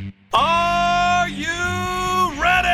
Are you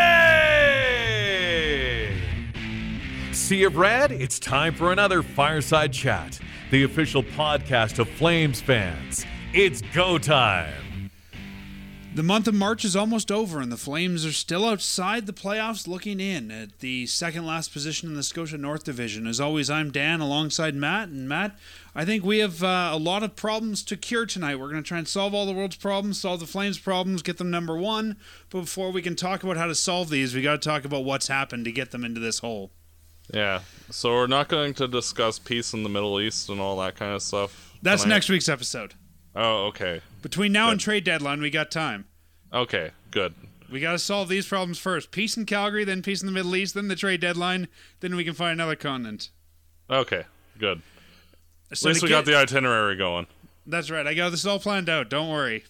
ready? Sea of Red, it's time for another Fireside Chat, the official podcast of Flames fans. It's go time. The month of March is almost over, and the Flames are still outside the playoffs looking in at the second last position in the Scotia North Division. As always, I'm Dan alongside Matt. And Matt, I think we have a lot of problems to cure tonight. We're going to try and solve all the world's problems, solve the Flames' problems, get them number one. But before we can talk about how to solve these, we got to talk about what's happened to get them into this hole. Yeah, so we're not going to discuss peace in the Middle East and all that kind of stuff. That's tonight. next week's episode. Oh, okay. Between now and trade deadline, we got time. Okay, good. We got to solve these problems first. Peace in Calgary, then peace in the Middle East, then the trade deadline, then we can find another continent. Okay, good. So At least we got the itinerary going. That's right. I got this all planned out. Don't worry.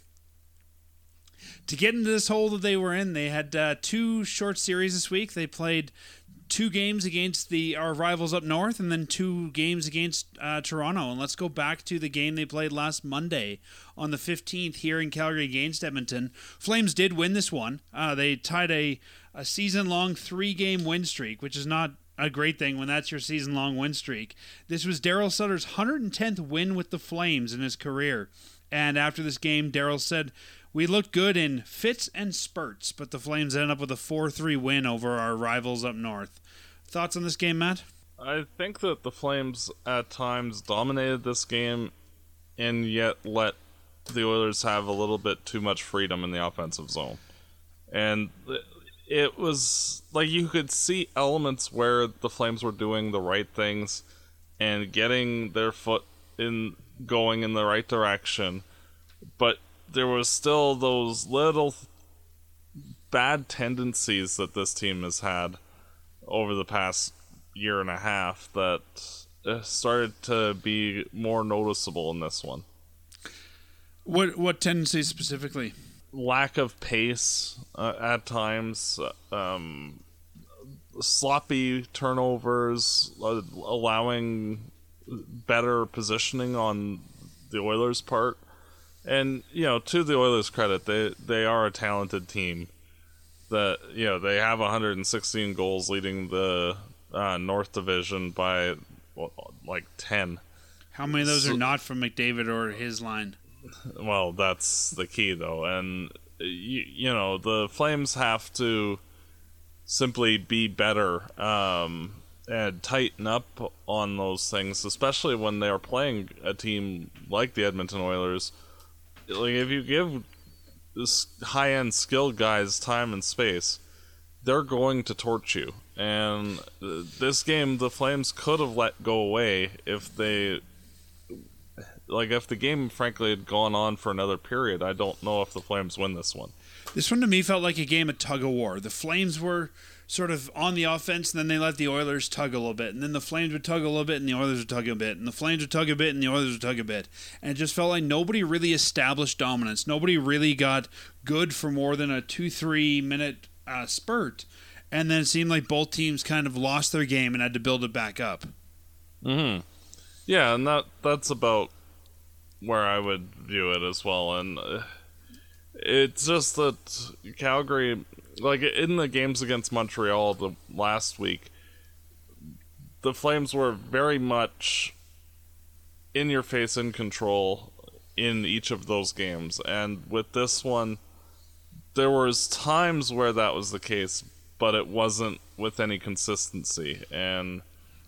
To get into this hole that they were in, they had two short series this week. They played 2 games against our rivals up north and then 2 games against Toronto. And let's go back to the game they played last Monday on the 15th here in Calgary against Edmonton. Flames did win this one. They tied a season-long 3-game win streak, which is not a great thing when that's your season-long win streak. This was Daryl Sutter's 110th win with the Flames in his career. And after this game, Daryl said, "We looked good in fits and spurts, but the Flames ended up with a 4-3 win over our rivals up north." Thoughts on this game, Matt? I think that the Flames at times dominated this game and yet let the Oilers have a little bit too much freedom in the offensive zone. And it was like you could see elements where the Flames were doing the right things and getting their foot in going in the right direction, but there was still those little bad tendencies that this team has had over the past year and a half that started to be more noticeable in this one. What tendencies specifically? Lack of pace at times, sloppy turnovers, allowing better positioning on the Oilers' part. And, to the Oilers' credit, they are a talented team. That, they have 116 goals leading the North Division by, 10. How many of those are not from McDavid or his line? Well, that's the key, though. And, the Flames have to simply be better and tighten up on those things, especially when they are playing a team like the Edmonton Oilers. Like, if you give this high-end skilled guys time and space, they're going to torch you. And this game, the Flames could have let go away if the game, frankly, had gone on for another period. I don't know if the Flames win this one. This one to me felt like a game of tug-of-war. The Flames were sort of on the offense, and then they let the Oilers tug a little bit. And then the Flames would tug a little bit, and the Oilers would tug a bit. And the Flames would tug a bit, and the Oilers would tug a bit. And it just felt like nobody really established dominance. Nobody really got good for more than a 2-3 minute spurt. And then it seemed like both teams kind of lost their game and had to build it back up. Mm-hmm. Yeah, and that's about where I would view it as well. And it's just that Calgary, like in the games against Montreal the last week, the Flames were very much in your face, in control in each of those games. And with this one, there was times where that was the case, but it wasn't with any consistency. And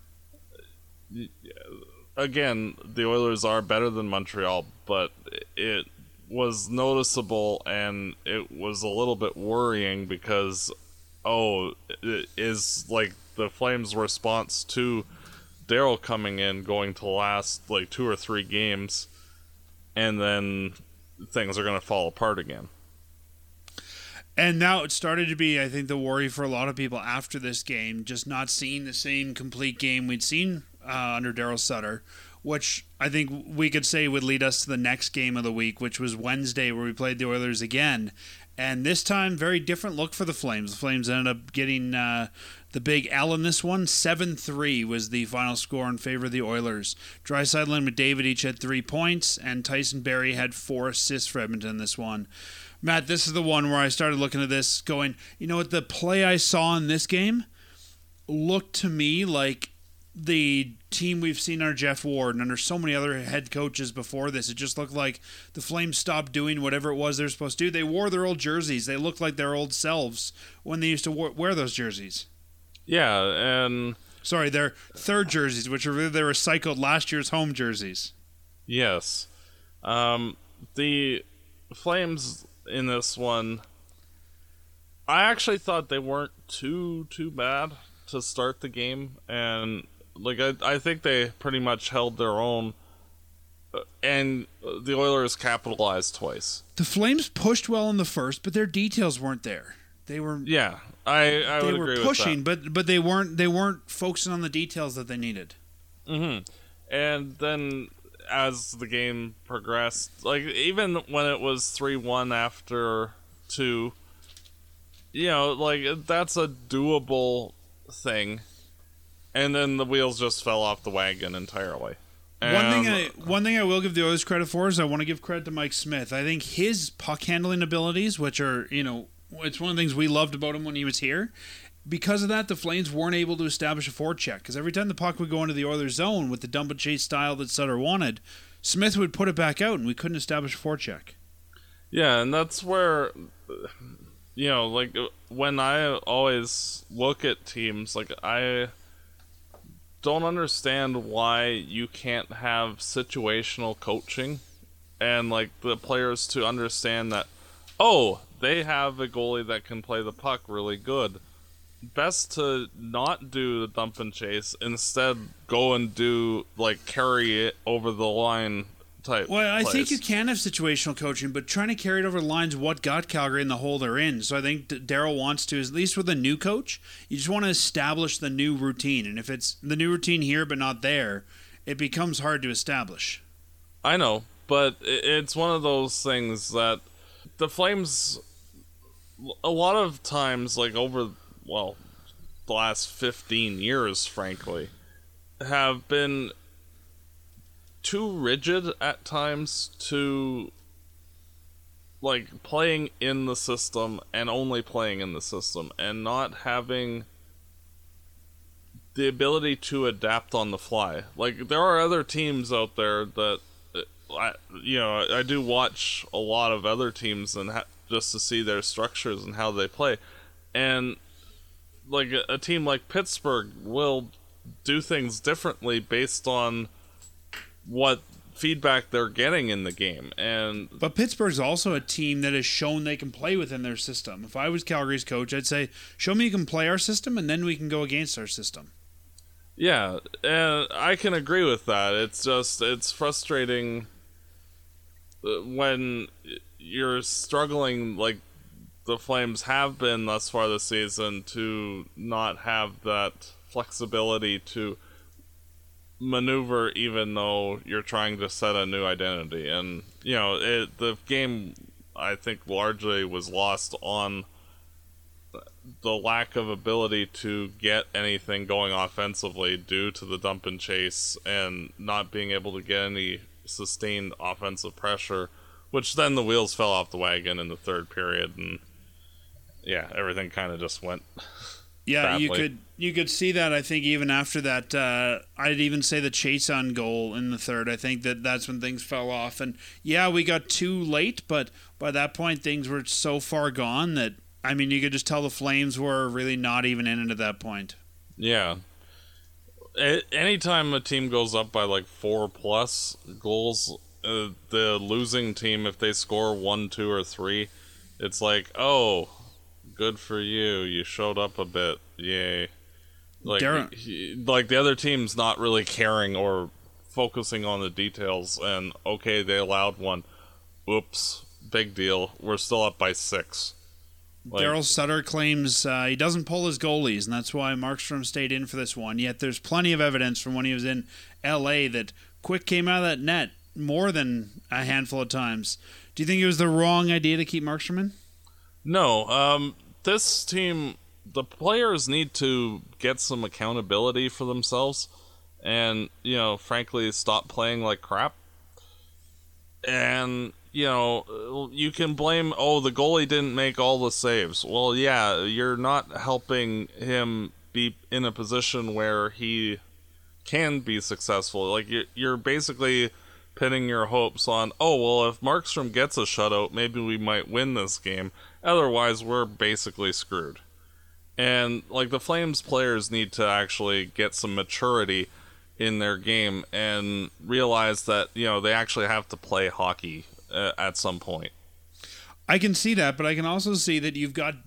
again, the Oilers are better than Montreal, but it was noticeable, and it was a little bit worrying because, it is like the Flames' response to Daryl coming in going to last like 2 or 3 games, and then things are going to fall apart again. And now it started to be, I think, the worry for a lot of people after this game, just not seeing the same complete game we'd seen under Daryl Sutter, which I think we could say would lead us to the next game of the week, which was Wednesday, where we played the Oilers again. And this time, very different look for the Flames. The Flames ended up getting the big L in this one. 7-3 was the final score in favor of the Oilers. Draisaitl and McDavid each had 3 points, and Tyson Barrie had 4 assists for Edmonton in this one. Matt, this is the one where I started looking at this going, you know what, the play I saw in this game looked to me like the team we've seen under Jeff Ward and under so many other head coaches before this. It just looked like the Flames stopped doing whatever it was they're supposed to do. They wore their old jerseys. They looked like their old selves when they used to wear those jerseys. Yeah, and... Sorry, their third jerseys, which are they recycled last year's home jerseys. Yes. The Flames in this one, I actually thought they weren't too bad to start the game, and like I think they pretty much held their own, and the Oilers capitalized twice. The Flames pushed well in the first, but their details weren't there. They were I would agree pushing, with that. but they weren't focusing on the details that they needed. Mm-hmm. And then as the game progressed, like even when it was 3-1 after 2, you know, like that's a doable thing. And then the wheels just fell off the wagon entirely. One thing I will give the Oilers credit for is I want to give credit to Mike Smith. I think his puck handling abilities, which are, you know, it's one of the things we loved about him when he was here. Because of that, the Flames weren't able to establish a forecheck. Because every time the puck would go into the Oilers zone with the dump and chase style that Sutter wanted, Smith would put it back out and we couldn't establish a forecheck. Yeah, and that's where, you know, like when I always look at teams, like I don't understand why you can't have situational coaching and like the players to understand that, oh, they have a goalie that can play the puck really good. Best to not do the dump and chase, instead go and do like carry it over the line type. Well, I plays. think you can have situational coaching, but trying to carry it over the lines what got Calgary in the hole they're in. So I think Daryl wants to, at least with a new coach, you just want to establish the new routine. And if it's the new routine here but not there, it becomes hard to establish. I know, but it's one of those things that the Flames, a lot of times, like over, well, the last 15 years, frankly, have been too rigid at times to, like, playing in the system and only playing in the system and not having the ability to adapt on the fly. Like, there are other teams out there that, I do watch a lot of other teams and just to see their structures and how they play. And, like, a team like Pittsburgh will do things differently based on what feedback they're getting in the game. But Pittsburgh's also a team that has shown they can play within their system. If I was Calgary's coach, I'd say, show me you can play our system, and then we can go against our system. Yeah, and I can agree with that. It's just, it's frustrating when you're struggling, like the Flames have been thus far this season, to not have that flexibility to maneuver even though you're trying to set a new identity. And, you know, the game, I think, largely was lost on the lack of ability to get anything going offensively due to the dump and chase and not being able to get any sustained offensive pressure, which then the wheels fell off the wagon in the third period, and yeah, everything kind of just went badly. you could see that. I think even after that, I'd even say the chase on goal in the third, I think that's when things fell off. And yeah, we got too late, but by that point things were so far gone that, I mean, you could just tell the Flames were really not even in it at that point. Yeah. Anytime a team goes up by like 4+ goals, the losing team, if they score 1, 2, or 3, it's like, oh, good for you. You showed up a bit. Yay. Like the other team's not really caring or focusing on the details, and okay, they allowed one. Oops, big deal. We're still up by 6. Daryl Sutter claims he doesn't pull his goalies, and that's why Markstrom stayed in for this one. Yet there's plenty of evidence from when he was in L.A. that Quick came out of that net more than a handful of times. Do you think it was the wrong idea to keep Markstrom in? No, this team, the players need to get some accountability for themselves and, frankly, stop playing like crap. And, you can blame, the goalie didn't make all the saves. Well, yeah, you're not helping him be in a position where he can be successful. Like, you're basically pinning your hopes on, if Markstrom gets a shutout, maybe we might win this game. Otherwise, we're basically screwed. And, the Flames players need to actually get some maturity in their game and realize that, they actually have to play hockey at some point. I can see that, but I can also see that you've got,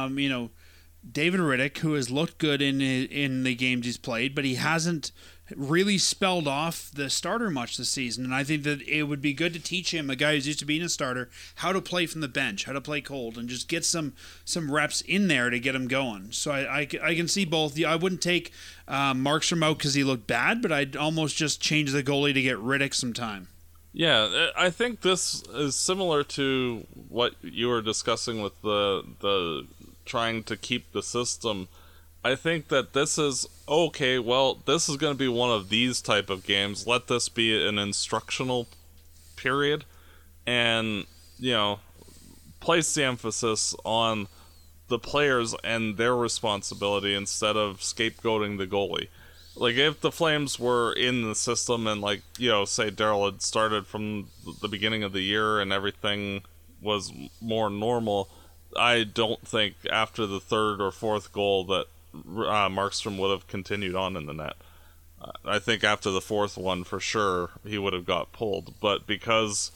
David Rittich, who has looked good in the games he's played, but he hasn't really spelled off the starter much this season. And I think that it would be good to teach him, a guy who's used to being a starter, how to play from the bench, how to play cold, and just get some reps in there to get him going. So I can see both. I wouldn't take Markstrom out because he looked bad, but I'd almost just change the goalie to get Rittich some time. Yeah, I think this is similar to what you were discussing with the trying to keep the system. I think that this is, this is going to be one of these type of games. Let this be an instructional period and, place the emphasis on the players and their responsibility instead of scapegoating the goalie. Like, if the Flames were in the system and, say Daryl had started from the beginning of the year and everything was more normal, I don't think after the third or fourth goal that Markstrom would have continued on in the net. I think after the fourth one, for sure, he would have got pulled. But because,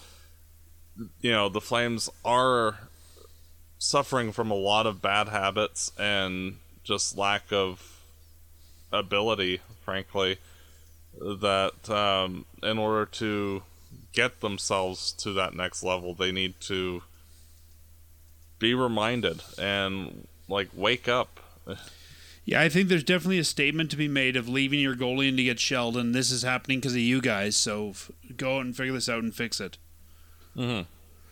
the Flames are suffering from a lot of bad habits and just lack of ability, frankly, that in order to get themselves to that next level, they need to be reminded and, wake up. Yeah, I think there's definitely a statement to be made of leaving your goalie in to get shelled, and this is happening because of you guys, so go out and figure this out and fix it. Mm-hmm.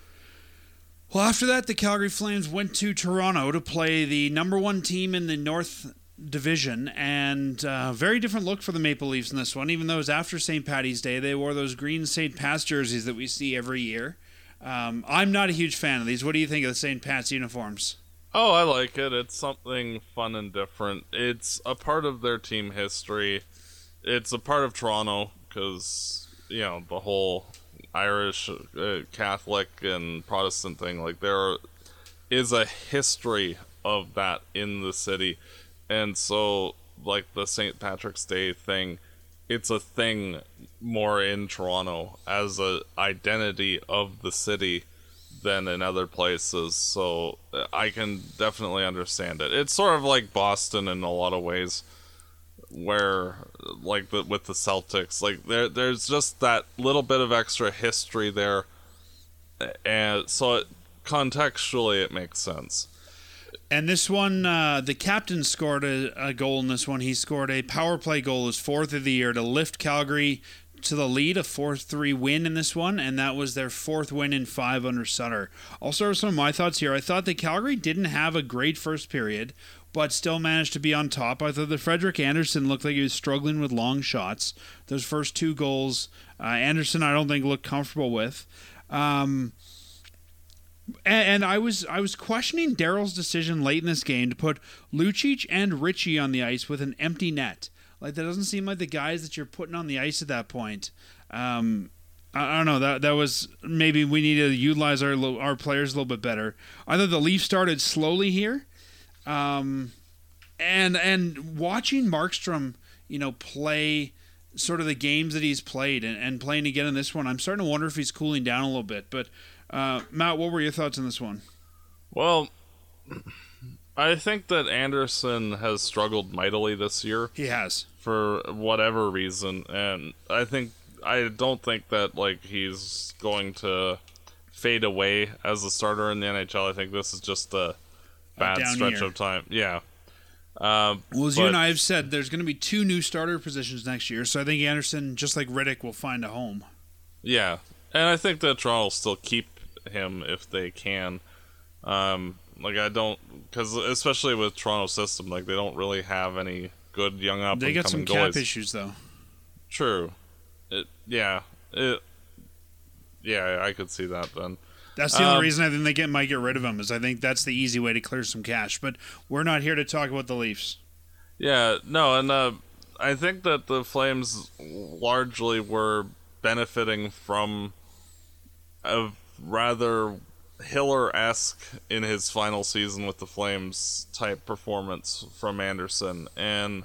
Well, after that, the Calgary Flames went to Toronto to play the number one team in the North Division, and very different look for the Maple Leafs in this one. Even though it was after St. Paddy's Day, they wore those green St. Pat's jerseys that we see every year. I'm not a huge fan of these. What do you think of the St. Pat's uniforms? Oh, I like it. It's something fun and different. It's a part of their team history. It's a part of Toronto because, the whole Irish, Catholic, and Protestant thing. There is a history of that in the city. And so, the St. Patrick's Day thing, it's a thing more in Toronto as a identity of the city than in other places, so I can definitely understand it. It's sort of like Boston in a lot of ways, where with the Celtics, there's just that little bit of extra history there, and so contextually it makes sense. And this one, the captain scored a goal in this one. He scored a power play goal, his fourth of the year, to lift Calgary to the lead, a 4-3 win in this one, and that was their fourth win in 5 under Sutter. I'll start with some of my thoughts here. I thought that Calgary didn't have a great first period, but still managed to be on top. I thought that Frederik Andersen looked like he was struggling with long shots. Those first 2 goals, Andersen I don't think looked comfortable with. And I was questioning Daryl's decision late in this game to put Lucic and Ritchie on the ice with an empty net. That doesn't seem like the guys that you're putting on the ice at that point. I don't know. That was, maybe we need to utilize our players a little bit better. I thought the Leafs started slowly here, and watching Markstrom, play sort of the games that he's played and playing again in this one, I'm starting to wonder if he's cooling down a little bit. But Matt, what were your thoughts on this one? Well, I think that Andersen has struggled mightily this year. He has. For whatever reason, and I don't think that he's going to fade away as a starter in the NHL. I think this is just a bad stretch of time. Yeah. As you and I have said, there's going to be 2 new starter positions next year, so I think Andersen, just like Rittich, will find a home. Yeah, and I think that Toronto will still keep him if they can. Like, I don't, because especially with Toronto's system, like, they don't really have any good young up and coming goalies. They got some cap issues, though. True. Yeah, I could see that then. That's the only reason I think they might get rid of him, is I think that's the easy way to clear some cash. But we're not here to talk about the Leafs. Yeah, no, and I think that the Flames largely were benefiting from a rather Hiller-esque in his final season with the Flames type performance from Anderson. And,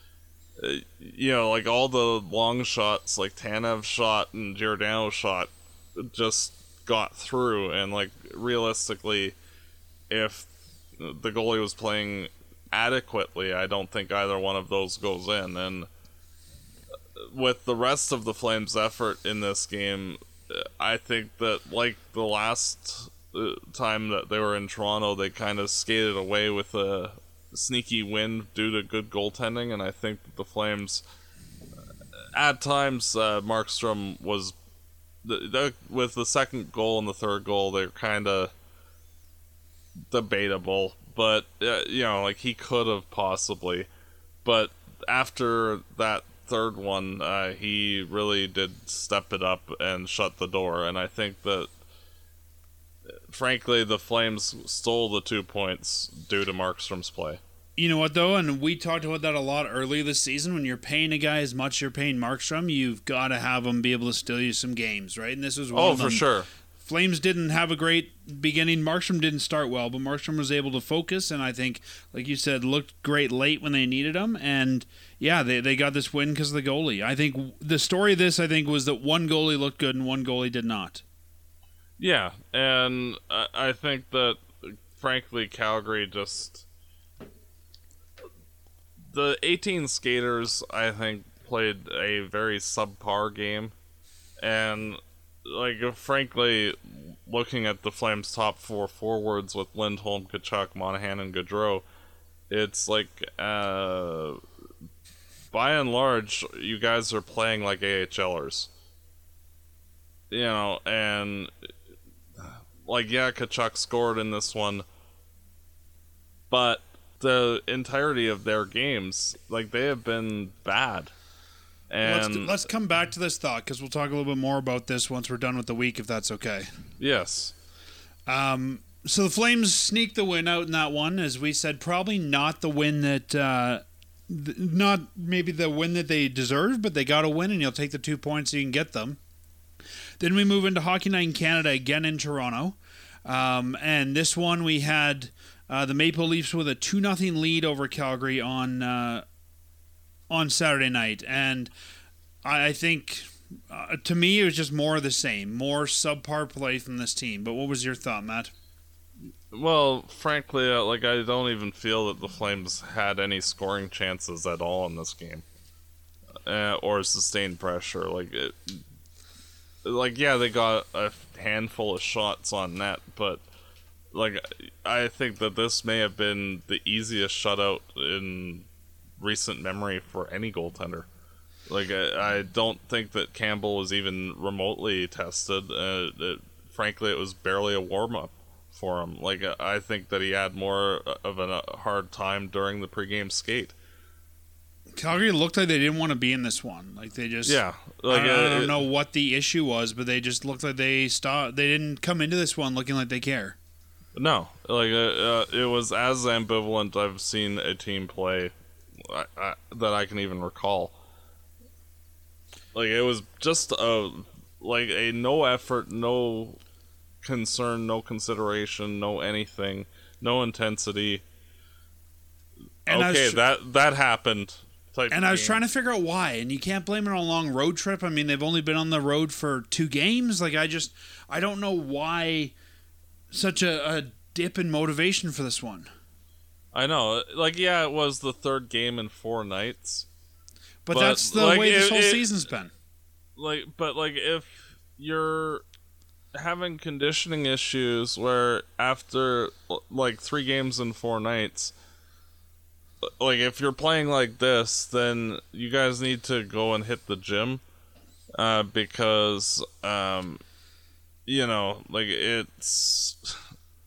like all the long shots, like Tanev shot and Giordano shot, just got through. And, like, realistically, if the goalie was playing adequately, I don't think either one of those goes in. And with the rest of the Flames' effort in this game, I think that, like the last time that they were in Toronto, they kind of skated away with a sneaky win due to good goaltending. And I think that the Flames, at times, Markstrom was with the second goal and the third goal, they're kind of debatable. But, like, he could have possibly. But after that third one, he really did step it up and shut the door. And I think that, frankly, the Flames stole the 2 points due to Markstrom's play. You know what, though? And we talked about that a lot earlier this season. When you're paying a guy as much as you're paying Markstrom, you've got to have him be able to steal you some games, right? And this was one of them. Oh, for sure. Flames didn't have a great beginning. Markstrom didn't start well, but Markstrom was able to focus, and I think, like you said, looked great late when they needed him. And, yeah, they got this win because of the goalie. I think the story of this, was that one goalie looked good and one goalie did not. Yeah, and I think that, frankly, Calgary just... The 18 skaters, I think, played a very subpar game. And... like, frankly, looking at the Flames' top four forwards with Lindholm, Tkachuk, Monahan, and Gaudreau, it's like, by and large, you guys are playing like AHLers. And, like, yeah, Tkachuk scored in this one, but the entirety of their games, like, they have been bad. And let's come back to this thought, because we'll talk a little bit more about this once we're done with the week, if that's okay. Yes. So the Flames sneaked the win out in that one, as we said, probably not the win that, not maybe the win that they deserved, but they got a win, and you'll take the 2 points so you can get them. Then we move into Hockey Night in Canada again in Toronto, and this one we had the Maple Leafs with a 2-0 lead over Calgary on Saturday night, and I think to me it was just more of the same, more subpar play from this team. But what was your thought, Matt? Well, frankly, like, I don't even feel that the Flames had any scoring chances at all in this game, or sustained pressure. Yeah, they got a handful of shots on net, but like, I think that this may have been the easiest shutout in recent memory for any goaltender. Like, I don't think that Campbell was even remotely tested. Frankly, it was barely a warm-up for him. Like, I think that he had more of a hard time during the pregame skate. Calgary looked like they didn't want to be in this one. Like, they just... Yeah. Like, I don't know what the issue was, but they just looked like they stopped. They didn't come into this one looking like they care. No. Like, it was as ambivalent I've seen a team play that I can even recall. Like, it was just a no effort, no concern, no consideration, no anything, no intensity. And okay, that happened. And I was trying to figure out why, and you can't blame it on a long road trip. I mean, they've only been on the road for 2 games. Like, I don't know why such a dip in motivation for this one. I know. Like, yeah, it was the 3rd game in 4 nights. But that's the way this whole season's been. But if you're having conditioning issues where after, 3 games in 4 nights, if you're playing like this, then you guys need to go and hit the gym, because, it's,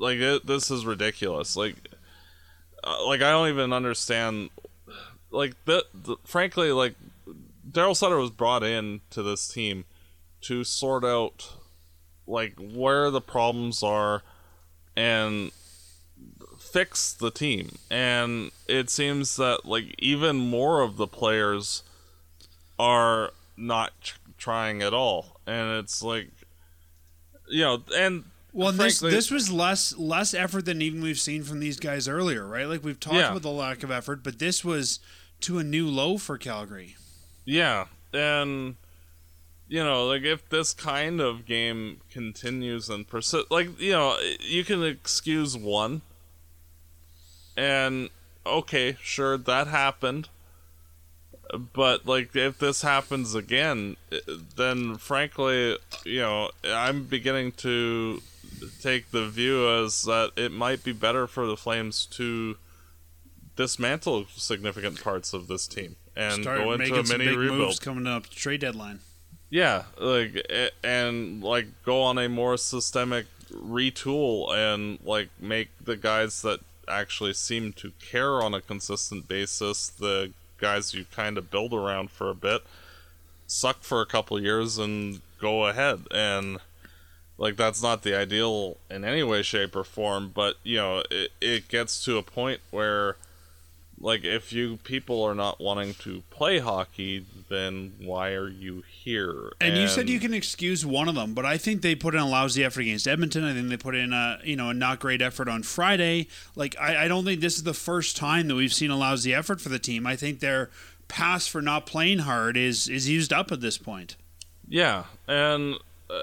this is ridiculous. Like I don't even understand. Like frankly, like Daryl Sutter was brought in to this team to sort out like where the problems are and fix the team. And it seems that like even more of the players are not trying at all, and it's like, and well, frankly, this was less effort than even we've seen from these guys earlier, right? Like we've talked about the lack of effort, but this was to a new low for Calgary. Yeah, and like if this kind of game continues and persists, like you can excuse one, and okay, sure, that happened. But like if this happens again, then frankly, I'm beginning to take the view as that it might be better for the Flames to dismantle significant parts of this team and go into a mini rebuild. Moves coming up trade deadline. Yeah, and go on a more systemic retool and make the guys that actually seem to care on a consistent basis, the guys you kind of build around for a bit, suck for a couple years and go ahead. And that's not the ideal in any way, shape, or form, but it gets to a point where if you people are not wanting to play hockey, then why are you here? And you said you can excuse one of them, but I think they put in a lousy effort against Edmonton. I think they put in a not great effort on Friday. I don't think this is the first time that we've seen a lousy effort for the team. I think their pass for not playing hard is used up at this point. Yeah, and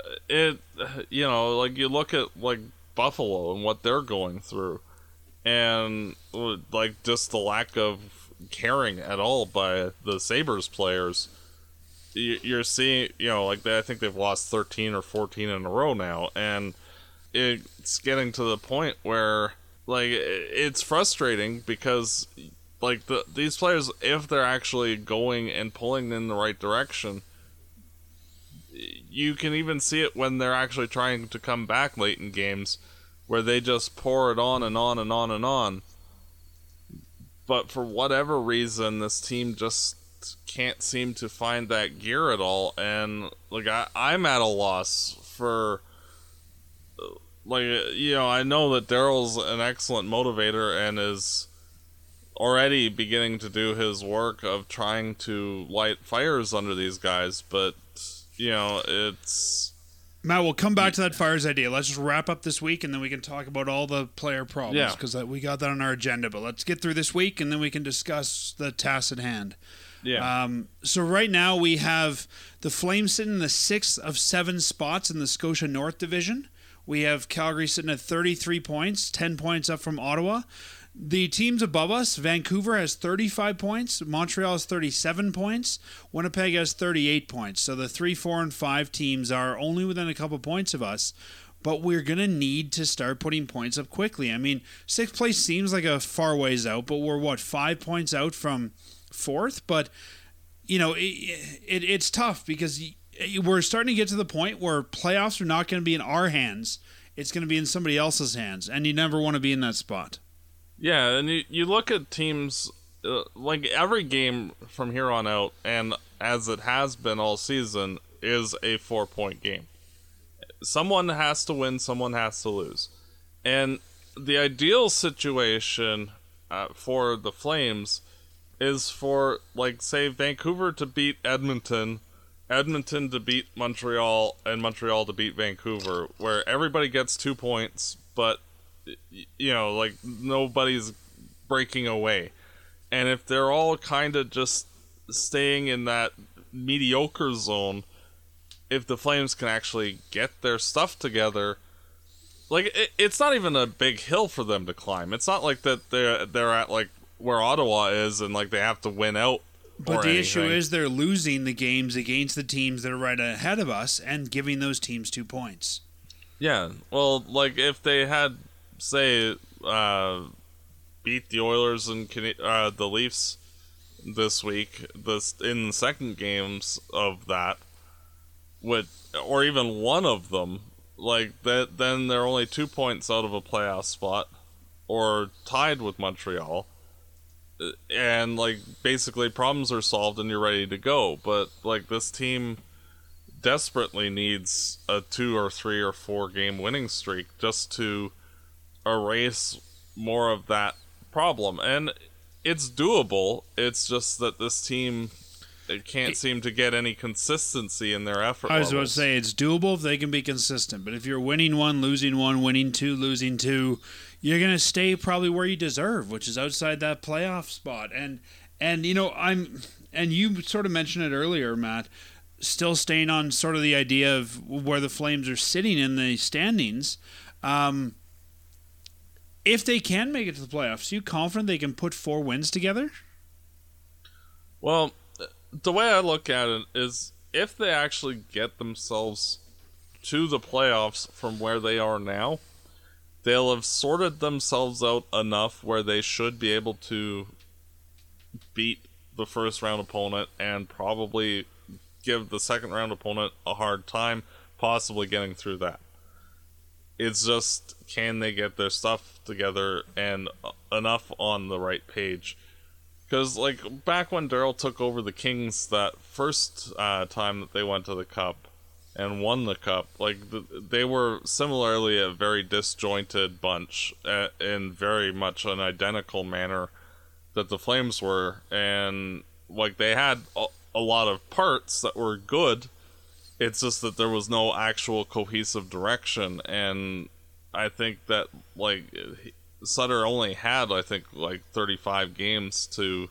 you look at Buffalo and what they're going through, and just the lack of caring at all by the Sabres players. You're seeing, I think they've lost 13 or 14 in a row now, and it's getting to the point where it's frustrating because these players, if they're actually going and pulling in the right direction, you can even see it when they're actually trying to come back late in games, where they just pour it on and on and on and on. But for whatever reason, this team just can't seem to find that gear at all. And I'm at a loss for I know that Daryl's an excellent motivator and is already beginning to do his work of trying to light fires under these guys, but it's... Matt, we'll come back to that Fires idea. Let's just wrap up this week, and then we can talk about all the player problems, because we got that on our agenda. But let's get through this week, and then we can discuss the task at hand. Yeah. So right now we have the Flames sitting in the 6th of 7 spots in the Scotia North Division. We have Calgary sitting at 33 points, 10 points up from Ottawa. The teams above us, Vancouver has 35 points, Montreal has 37 points, Winnipeg has 38 points. So the 3, 4, and 5 teams are only within a couple points of us, but we're going to need to start putting points up quickly. I mean, 6th place seems like a far ways out, but we're, 5 points out from 4th? But, it's tough because we're starting to get to the point where playoffs are not going to be in our hands. It's going to be in somebody else's hands, and you never want to be in that spot. Yeah, and you look at teams, every game from here on out, and as it has been all season, is a 4-point game. Someone has to win, someone has to lose. And the ideal situation for the Flames is for, say, Vancouver to beat Edmonton, Edmonton to beat Montreal, and Montreal to beat Vancouver, where everybody gets 2 points, but nobody's breaking away. And if they're all kind of just staying in that mediocre zone, if the Flames can actually get their stuff together, it's not even a big hill for them to climb. It's not like that they're at where Ottawa is and they have to win out. But the issue is they're losing the games against the teams that are right ahead of us and giving those teams 2 points. Yeah, well, if they had, say, beat the Oilers and the Leafs this week, in the second games of that, or even one of them, like that, then they're only 2 points out of a playoff spot, or tied with Montreal, and like basically problems are solved and you're ready to go. But like this team desperately needs a 2 or 3 or 4 game winning streak just to erase more of that problem, and it's doable. It's just that this team, it can't seem to get any consistency in their effort. I was about to say it's doable if they can be consistent, but if you're winning 1, losing 1, winning 2, losing 2, you're going to stay probably where you deserve, which is outside that playoff spot. And you know, and you sort of mentioned it earlier, Matt, still staying on sort of the idea of where the Flames are sitting in the standings. If they can make it to the playoffs, are you confident they can put 4 wins together? Well, the way I look at it is if they actually get themselves to the playoffs from where they are now, they'll have sorted themselves out enough where they should be able to beat the first round opponent and probably give the second round opponent a hard time, possibly getting through that. It's just, can they get their stuff together and enough on the right page? Because, like, back when Daryl took over the Kings that first time that they went to the Cup and won the Cup, like, they were similarly a very disjointed bunch in very much an identical manner that the Flames were. And, like, they had a lot of parts that were good. It's just that there was no actual cohesive direction, and I think that, like, Sutter only had, I think, like 35 games to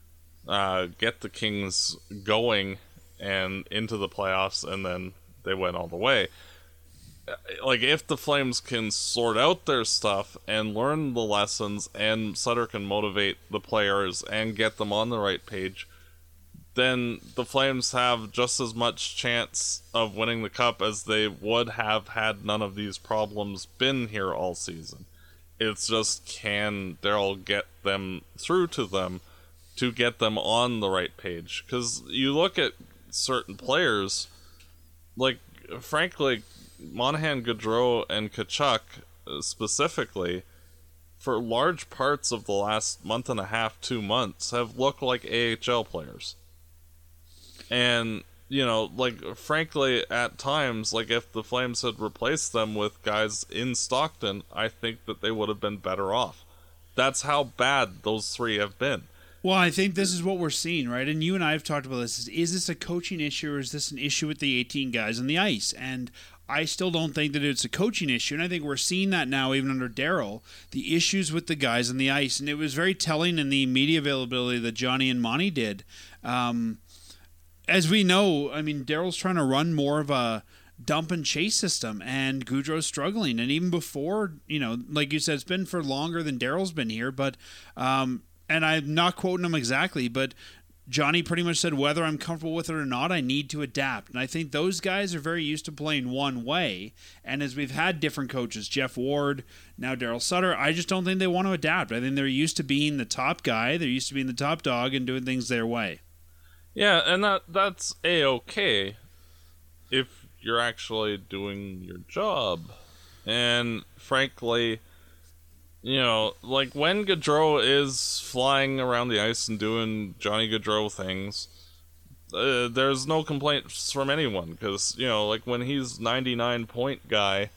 get the Kings going and into the playoffs, and then they went all the way. Like, if the Flames can sort out their stuff and learn the lessons, and Sutter can motivate the players and get them on the right page, then the Flames have just as much chance of winning the Cup as they would have had none of these problems been here all season. It's just, can Daryl get them through to them to get them on the right page? Because you look at certain players, like, frankly, Monahan, Gaudreau, and Tkachuk specifically, for large parts of the last month and a half, 2 months, have looked like AHL players. And, you know, like, frankly, at times, like, if the Flames had replaced them with guys in Stockton, I think that they would have been better off. That's how bad those 3 have been. Well, I think this is what we're seeing, right? And you and I have talked about this. Is this a coaching issue, or is this an issue with the 18 guys on the ice? And I still don't think that it's a coaching issue, and I think we're seeing that now, even under Daryl, the issues with the guys on the ice. And it was very telling in the media availability that Johnny and Monty did. As we know, I mean, Daryl's trying to run more of a dump and chase system, and Gaudreau's struggling. And even before, you know, like you said, it's been for longer than Daryl's been here, but, and I'm not quoting him exactly, but Johnny pretty much said, whether I'm comfortable with it or not, I need to adapt. And I think those guys are very used to playing one way. And as we've had different coaches, Jeff Ward, now Daryl Sutter, I just don't think they want to adapt. I think they're used to being the top guy. They're used to being the top dog and doing things their way. Yeah, and that's A-okay if you're actually doing your job. And frankly, you know, like, when Gaudreau is flying around the ice and doing Johnny Gaudreau things, there's no complaints from anyone, because, you know, like, when he's 99-point guy,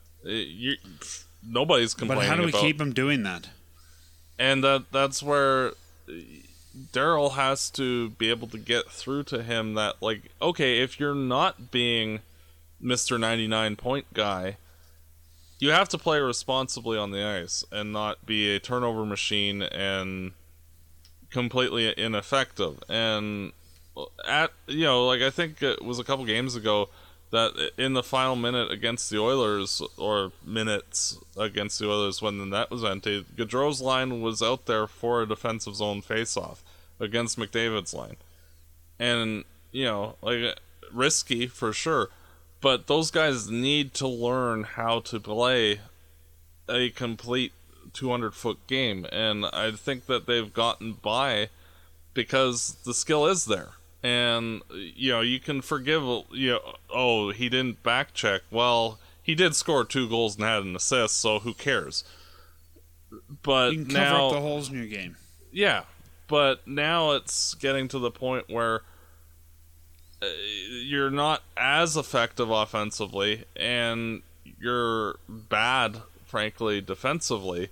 nobody's complaining. But how do we keep him doing that? And that's where Daryl has to be able to get through to him that, like, okay, if you're not being Mr. 99-point guy, you have to play responsibly on the ice and not be a turnover machine and completely ineffective. And you know, like, I think it was a couple games ago that in the final minute against the Oilers, or minutes against the Oilers when the net was empty, Gaudreau's line was out there for a defensive zone faceoff against McDavid's line. And, you know, like, risky for sure, but those guys need to learn how to play a complete 200-foot game, and I think that they've gotten by because the skill is there. And, you know, you can forgive, you know, oh, he didn't back check. Well, he did score 2 goals and had an assist, so who cares? But you can cover up the holes in your game. Yeah, but now it's getting to the point where you're not as effective offensively, and you're bad, frankly, defensively.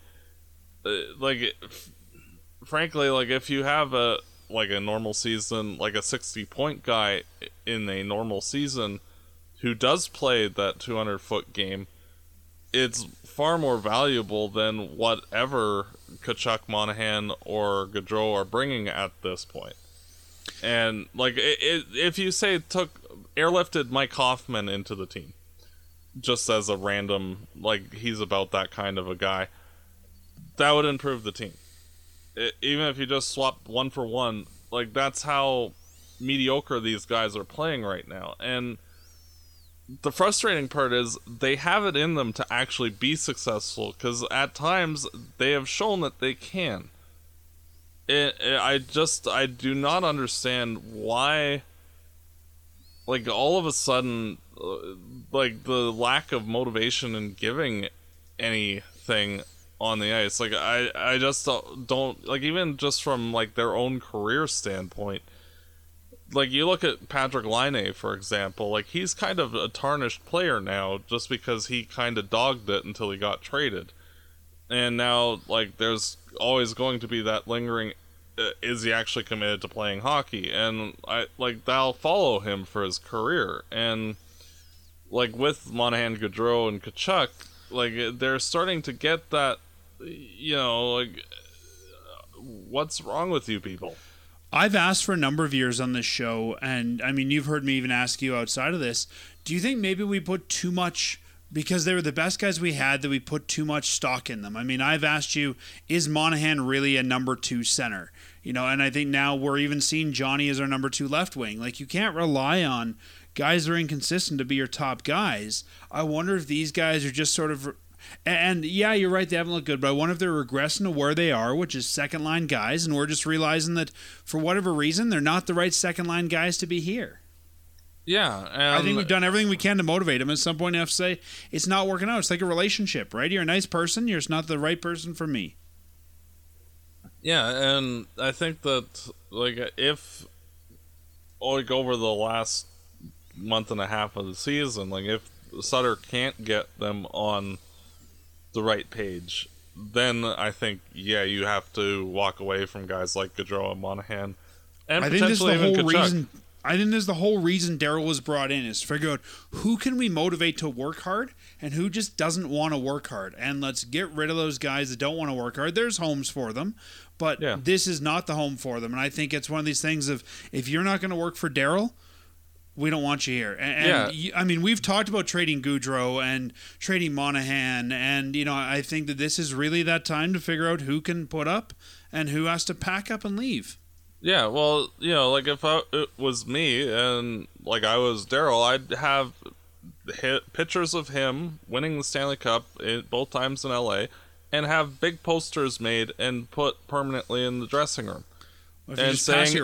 Frankly, like if you have a normal season, like a 60-point guy in a normal season who does play that 200-foot game, it's far more valuable than whatever Tkachuk, Monahan, or Gaudreau are bringing at this point. And like, if you say airlifted Mike Hoffman into the team, just as a random, like he's about that kind of a guy, that would improve the team. Even if you just swap 1 for 1, like that's how mediocre these guys are playing right now. And the frustrating part is they have it in them to actually be successful, because at times they have shown that they can. I do not understand why, like, all of a sudden, like, the lack of motivation in giving anything on the ice. Like, I just don't, like, even just from, like, their own career standpoint, like, you look at Patrick Laine, for example, like, he's kind of a tarnished player now just because he kind of dogged it until he got traded. And now, like, there's always going to be that lingering, is he actually committed to playing hockey? And, that'll follow him for his career. And, like, with Monahan, Gaudreau, and Tkachuk, like, they're starting to get that, you know, like, what's wrong with you people? I've asked for a number of years on this show, and I mean, you've heard me even ask you outside of this, do you think maybe we put too much, because they were the best guys we had, that we put too much stock in them? I mean, I've asked you, is Monahan really a number 2 center? You know, and I think now we're even seeing Johnny as our number 2 left wing. Like, you can't rely on guys that are inconsistent to be your top guys. I wonder if these guys are just sort of... And yeah, you're right, they haven't looked good, but I wonder if they're regressing to where they are, which is second-line guys, and we're just realizing that for whatever reason, they're not the right second-line guys to be here. Yeah. I think we've done everything we can to motivate them. At some point, you have to say, it's not working out. It's like a relationship, right? You're a nice person, you're just not the right person for me. Yeah, and I think that, like, if, like, over the last month and a half of the season, like, if Sutter can't get them on the right page, then I think, yeah, you have to walk away from guys like Gaudreau and Monahan, and potentially even Tkachuk. I think this is the whole reason Daryl was brought in, is to figure out who can we motivate to work hard and who just doesn't want to work hard, and let's get rid of those guys that don't want to work hard. There's homes for them, but This is not the home for them. And I think it's one of these things of, if you're not going to work for Daryl, we don't want you here. I mean, we've talked about trading Gaudreau and trading Monahan, and, you know, I think that this is really that time to figure out who can put up and who has to pack up and leave. Yeah, well, you know, like, if it was me and, like, I was Daryl, I'd have pictures of him winning the Stanley Cup both times in LA, and have big posters made and put permanently in the dressing room. Well, and saying,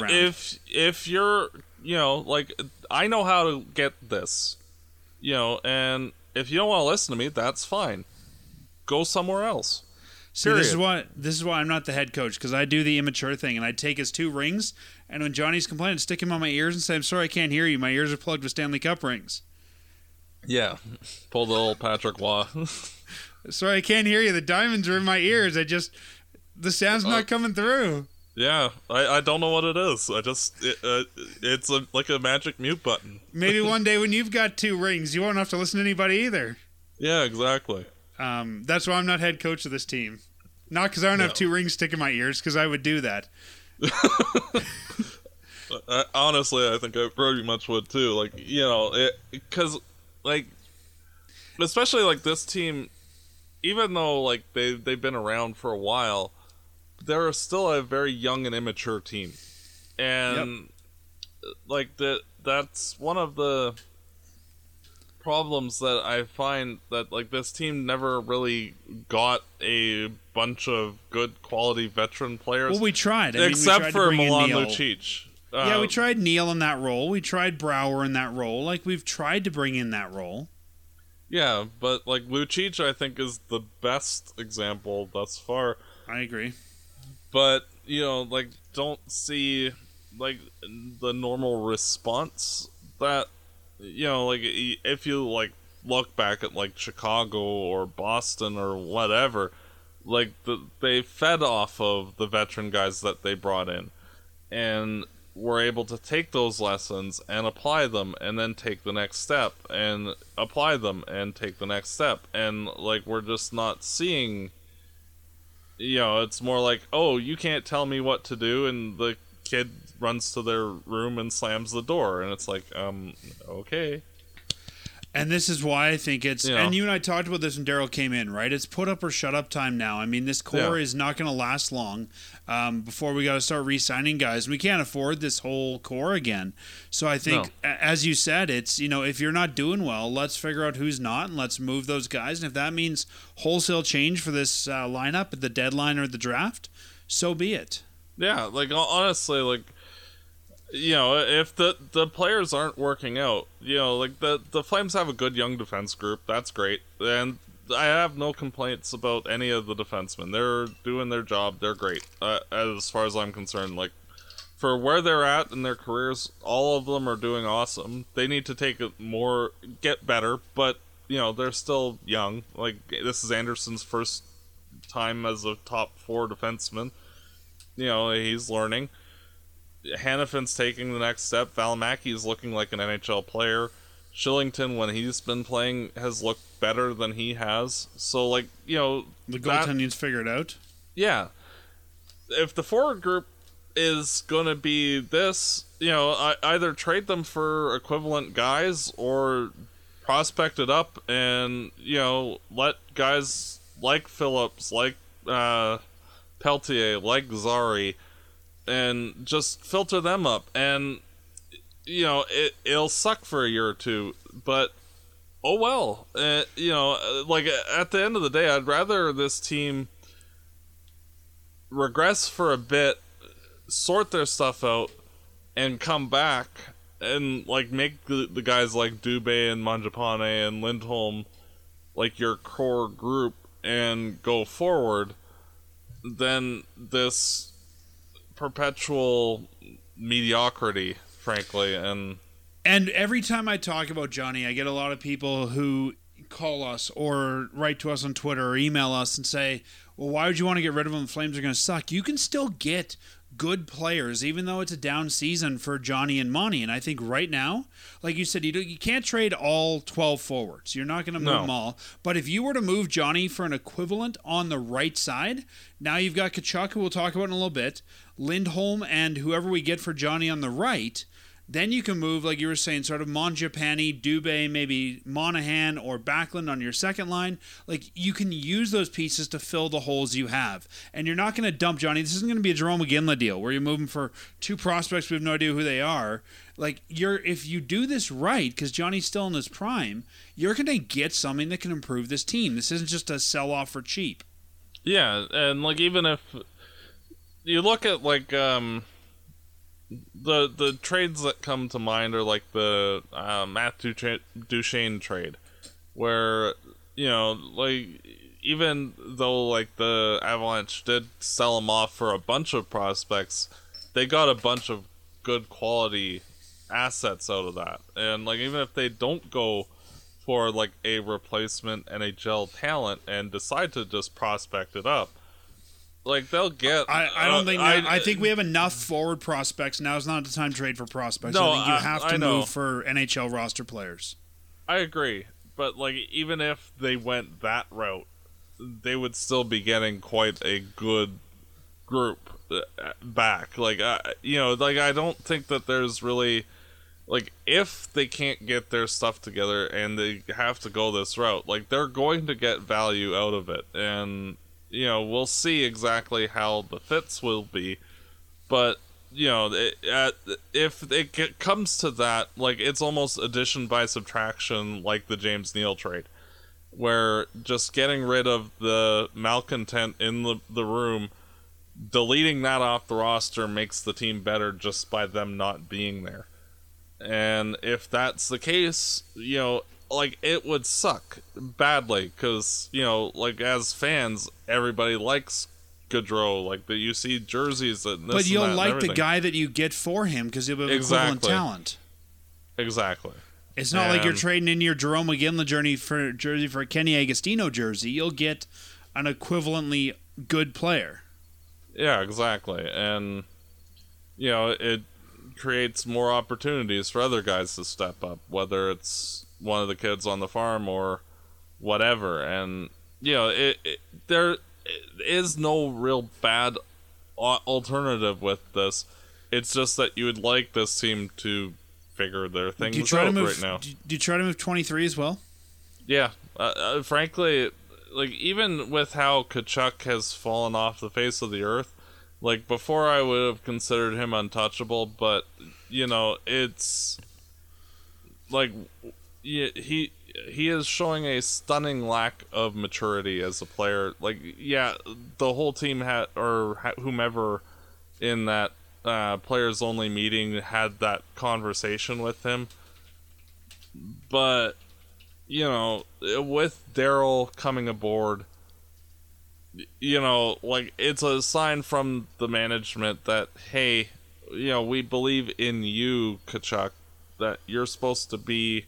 if you're, you know, like, I know how to get this, you know, and if you don't want to listen to me, that's fine. Go somewhere else. See, this is why I'm not the head coach, because I do the immature thing, and I take his 2 rings, and when Johnny's complaining, stick him on my ears and say, I'm sorry, I can't hear you. My ears are plugged with Stanley Cup rings. Yeah. Pull the old Patrick Waugh. Sorry, I can't hear you. The diamonds are in my ears. The sound's not coming through. Yeah, I don't know what it is. It's like a magic mute button. Maybe one day when you've got 2 rings, you won't have to listen to anybody either. Yeah, exactly. That's why I'm not head coach of this team. Not because I don't have 2 rings sticking in my ears, because I would do that. Honestly, I think I pretty much would too. Like, you know, because, like, especially, like, this team, even though, like, they've been around for a while, they're still a very young and immature team. And, like, that's one of the problems that I find, that, like, this team never really got a bunch of good quality veteran players. Well, we tried. Except for Milan Lucic. Yeah, we tried Neil in that role. We tried Brouwer in that role. Like, we've tried to bring in that role. Yeah, but like Lucic, I think is the best example thus far. I agree. But like don't see like the normal response that like if you like look back at like Chicago or Boston or whatever, like they fed off of the veteran guys that they brought in and were able to take those lessons and apply them and then take the next step and apply them and take the next step, and like we're just not seeing. It's more like, oh, you can't tell me what to do, and the kid runs to their room and slams the door, and it's like, okay. And this is why I think it's, and you and I talked about this when Daryl came in, right? It's put up or shut up time now. I mean, this core is not going to last long before we got to start re-signing guys. We can't afford this whole core again. So I think, as you said, it's, if you're not doing well, let's figure out who's not and let's move those guys. And if that means wholesale change for this lineup at the deadline or the draft, so be it. Yeah, like honestly, like, if the players aren't working out, like the Flames have a good young defense group. That's great. And I have no complaints about any of the defensemen. They're doing their job. They're great. As far as I'm concerned, like for where they're at in their careers, all of them are doing awesome. They need to get better, but they're still young. Like this is Anderson's first time as a top 4 defenseman. He's learning. Hannafin's taking the next step. Valimaki's looking like an NHL player. Shillington, when he's been playing, has looked better than he has. So, like, the goaltending's figured out. Yeah. If the forward group is going to be this, either trade them for equivalent guys or prospect it up and, let guys like Phillips, like Peltier, like Zari, and just filter them up, and it'll suck for a year or two, but oh well. Like at the end of the day, I'd rather this team regress for a bit, sort their stuff out, and come back and like make the guys like Dubé and Mangiapane and Lindholm like your core group and go forward, than this perpetual mediocrity, frankly. And every time I talk about Johnny, I get a lot of people who call us or write to us on Twitter or email us and say, well, why would you want to get rid of him? The Flames are going to suck. You can still get good players, even though it's a down season for Johnny and Monty. And I think right now, like you said, you can't trade all 12 forwards. You're not going to move them all. But if you were to move Johnny for an equivalent on the right side, now you've got Tkachuk, who we'll talk about in a little bit, Lindholm, and whoever we get for Johnny on the right. Then you can move, like you were saying, sort of Mangiapane, Dubé, maybe Monahan or Backlund on your second line. Like, you can use those pieces to fill the holes you have. And you're not going to dump Johnny. This isn't going to be a Jerome McGinley deal where you're moving for 2 prospects we have no idea who they are. Like, if you do this right, because Johnny's still in his prime, you're going to get something that can improve this team. This isn't just a sell-off for cheap. Yeah, and, like, even if you look at, like, the trades that come to mind are like the Matt Duchene trade, where like even though like the Avalanche did sell him off for a bunch of prospects, they got a bunch of good quality assets out of that, and like even if they don't go for like a replacement NHL talent and decide to just prospect it up, like they'll get. I don't think. I think we have enough forward prospects. Now is not the time to trade for prospects. No, I think you have to know. move for NHL roster players. I agree, but like even if they went that route, they would still be getting quite a good group back. Like like I don't think that there's really like if they can't get their stuff together and they have to go this route, like they're going to get value out of it, and. We'll see exactly how the fits will be, but if it comes to that, like it's almost addition by subtraction, like the James Neal trade, where just getting rid of the malcontent in the room, deleting that off the roster makes the team better just by them not being there. And if that's the case, like, it would suck badly because, like, as fans, everybody likes Gaudreau. Like, that you see jerseys and this but you'll and that like and the everything. guy that you get for him because he'll have equivalent talent. Exactly. It's not like you're trading in your Jerome McGinley jersey for a Kenny Agostino jersey. You'll get an equivalently good player. Yeah, exactly. And, it creates more opportunities for other guys to step up, whether it's one of the kids on the farm or whatever. And, there is no real bad alternative with this. It's just that you would like this team to figure their things out right now. Do you try to move 23 as well? Yeah. Frankly, like, even with how Tkachuk has fallen off the face of the earth, like, before I would have considered him untouchable, but, it's like, he is showing a stunning lack of maturity as a player. Like, yeah, the whole team whomever in that players only meeting had that conversation with him, but with Daryl coming aboard, like, it's a sign from the management that, hey, we believe in you, Tkachuk, that you're supposed to be,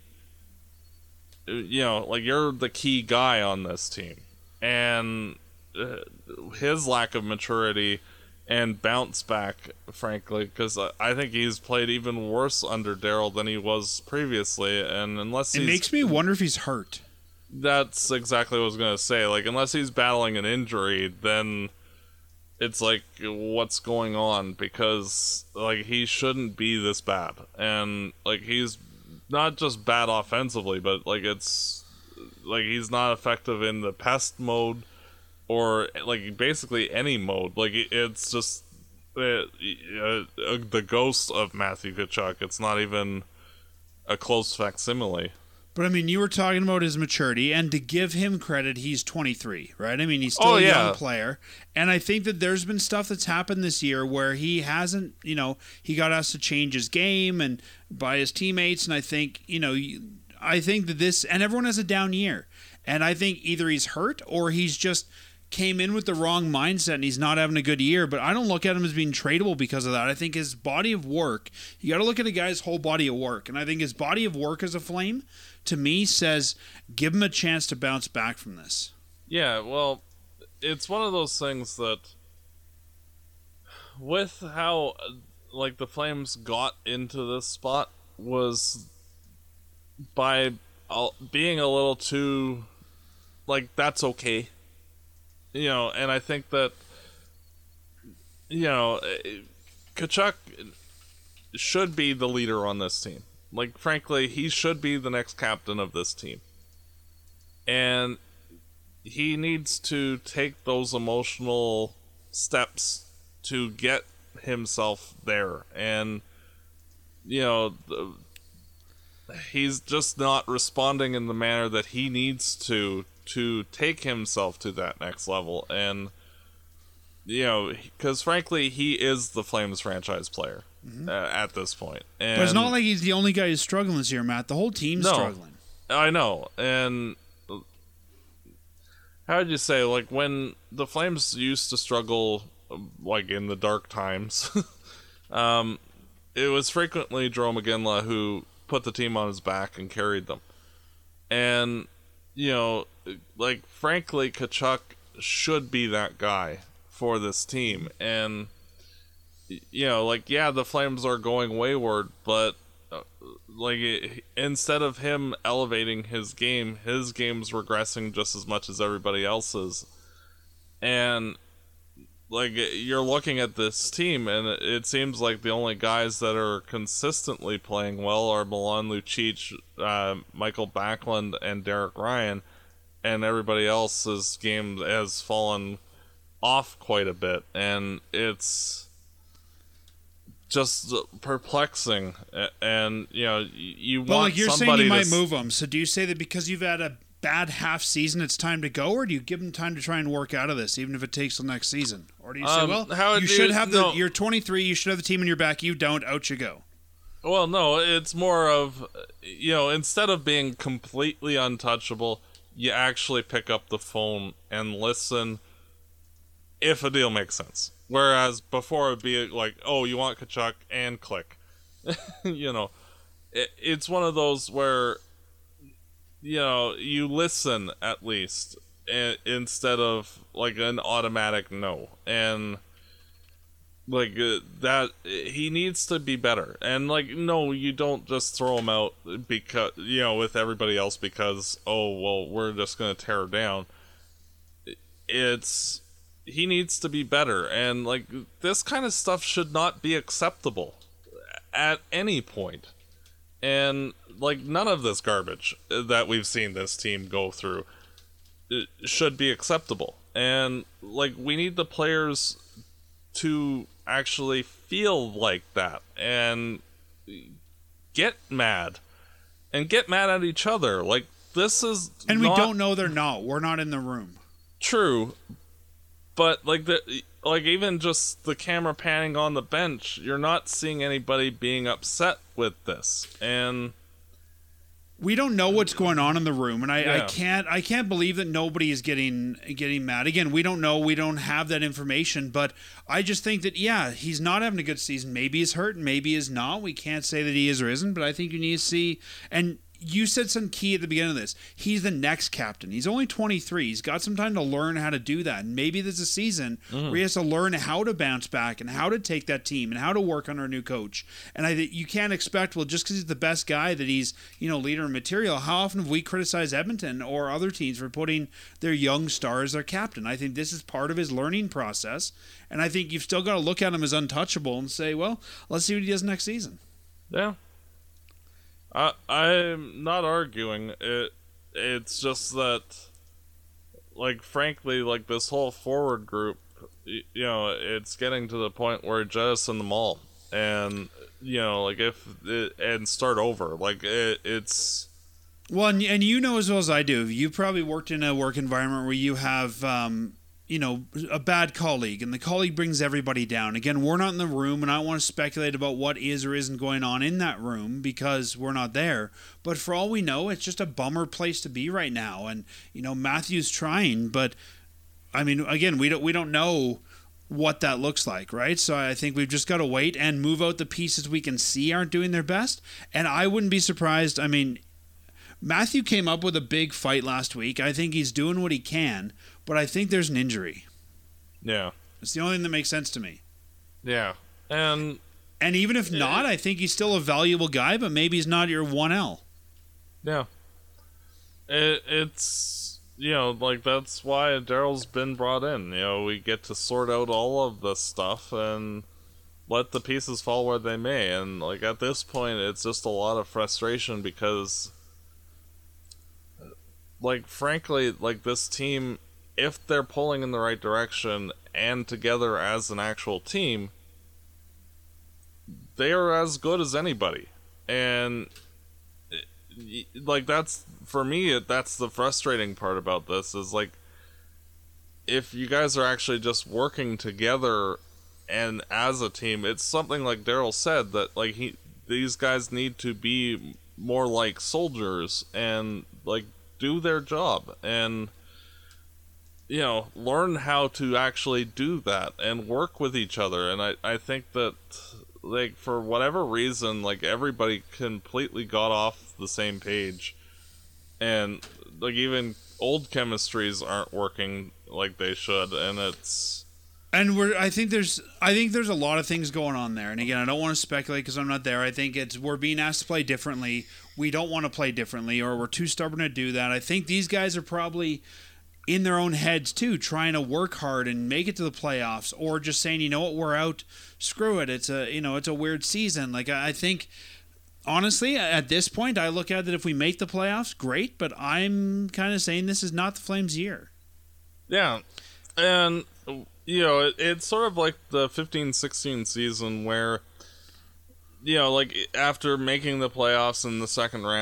like, you're the key guy on this team. And his lack of maturity and bounce back, frankly, because I think he's played even worse under Daryl than he was previously. And unless it makes me wonder if he's hurt. That's exactly what I was going to say. Like, unless he's battling an injury, then it's like, what's going on? Because, like, he shouldn't be this bad. And, like, he's not just bad offensively, but, like, it's like he's not effective in the pest mode or, like, basically any mode. Like, it's just the ghost of Matthew Tkachuk. It's not even a close facsimile. But, I mean, you were talking about his maturity, and to give him credit, he's 23, right? I mean, he's still a young player. And I think that there's been stuff that's happened this year where he hasn't, he got asked to change his game and by his teammates. And I think, I think that this, and everyone has a down year. And I think either he's hurt or he's just came in with the wrong mindset and he's not having a good year. But I don't look at him as being tradable because of that. I think his body of work, you got to look at a guy's whole body of work. And I think his body of work as a Flame, to me, says give him a chance to bounce back from this. Yeah, well, it's one of those things that with how, like, the Flames got into this spot was by being a little too, like, that's okay. And I think that, Tkachuk should be the leader on this team. Like, frankly, he should be the next captain of this team. And he needs to take those emotional steps to get himself there. And, he's just not responding in the manner that he needs to take himself to that next level. And, because frankly, he is the Flames franchise player at this point. And but it's not like he's the only guy who's struggling this year, Matt. The whole team's struggling. I know. And how would you say, like, when the Flames used to struggle, like, in the dark times, it was frequently Jerome McGinley who put the team on his back and carried them. And, like, frankly, Tkachuk should be that guy for this team. And, like, yeah, the Flames are going wayward, but, like, instead of him elevating his game's regressing just as much as everybody else's. And, like, you're looking at this team, and it seems like the only guys that are consistently playing well are Milan Lucic, Michael Backlund, and Derek Ryan, and everybody else's game has fallen off quite a bit, and it's just perplexing. And you want, like, you're somebody saying you might move him. So do you say that because you've had a bad half season, it's time to go, or do you give him time to try and work out of this, even if it takes till next season? Or do you say, you're 23, you should have the team in your back, you don't, out you go? Well, no, it's more of, instead of being completely untouchable, you actually pick up the phone and listen if a deal makes sense. Whereas before it'd be like, oh, you want Tkachuk, and click. It's one of those where, you listen at least, instead of like an automatic no. And like that, he needs to be better. And like, no, you don't just throw him out because with everybody else because, oh well, we're just gonna tear down. He needs to be better, and like, this kind of stuff should not be acceptable at any point. And like, none of this garbage that we've seen this team go through should be acceptable. And like, we need the players to actually feel like that and get mad at each other. Like, this is, and we don't know they're not. We're not in the room. True, but like even just the camera panning on the bench, you're not seeing anybody being upset with this, and we don't know what's going on in the room, and I can't believe that nobody is getting mad. Again, we don't know, we don't have that information, but I just think that he's not having a good season. Maybe he's hurt, and maybe he's not. We can't say that he is or isn't, but I think you need to see. And you said some key at the beginning of this. He's the next captain. He's only 23. He's got some time to learn how to do that. And maybe there's a season where he has to learn how to bounce back and how to take that team and how to work under a new coach. And you can't expect, well, just because he's the best guy, that he's, leader and material. How often have we criticized Edmonton or other teams for putting their young star as their captain? I think this is part of his learning process. And I think you've still got to look at him as untouchable and say, well, let's see what he does next season. Yeah. I'm not arguing it. It's just that, like, frankly, like, this whole forward group, it's getting to the point where jettison them all, and like, and start over. Like, it's. Well, and you know as well as I do, you probably worked in a work environment where you have a bad colleague, and the colleague brings everybody down. Again, we're not in the room, and I don't want to speculate about what is or isn't going on in that room because we're not there. But for all we know, it's just a bummer place to be right now. And Matthew's trying, but I mean, again, we don't know what that looks like, right? So I think we've just got to wait and move out the pieces we can see aren't doing their best. And I wouldn't be surprised. I mean, Matthew came up with a big fight last week. I think he's doing what he can, but I think there's an injury. Yeah. It's the only thing that makes sense to me. Yeah. And even if not, I think he's still a valuable guy, but maybe he's not your 1L. Yeah. It's, like, that's why Daryl's been brought in. We get to sort out all of this stuff and let the pieces fall where they may. And, like, at this point, it's just a lot of frustration because, like, frankly, like, this team, if they're pulling in the right direction and together as an actual team, they are as good as anybody. And like, that's, for me, that's the frustrating part about this, is like, if you guys are actually just working together and as a team, it's something like Daryl said, that like, these guys need to be more like soldiers and like do their job and learn how to actually do that and work with each other. And I think that, like, for whatever reason, like, everybody completely got off the same page, and like, even old chemistries aren't working like they should, and it's. And I think there's a lot of things going on there. And again, I don't want to speculate because I'm not there. I think we're being asked to play differently. We don't want to play differently, or we're too stubborn to do that. I think these guys are probably in their own heads too, trying to work hard and make it to the playoffs, or just saying, you know what, we're out. Screw it. It's a weird season. Like, I think, honestly, at this point, I look at it, if we make the playoffs, great. But I'm kind of saying this is not the Flames' year. Yeah, and it's sort of like the 15-16 season where, like, after making the playoffs in the second round,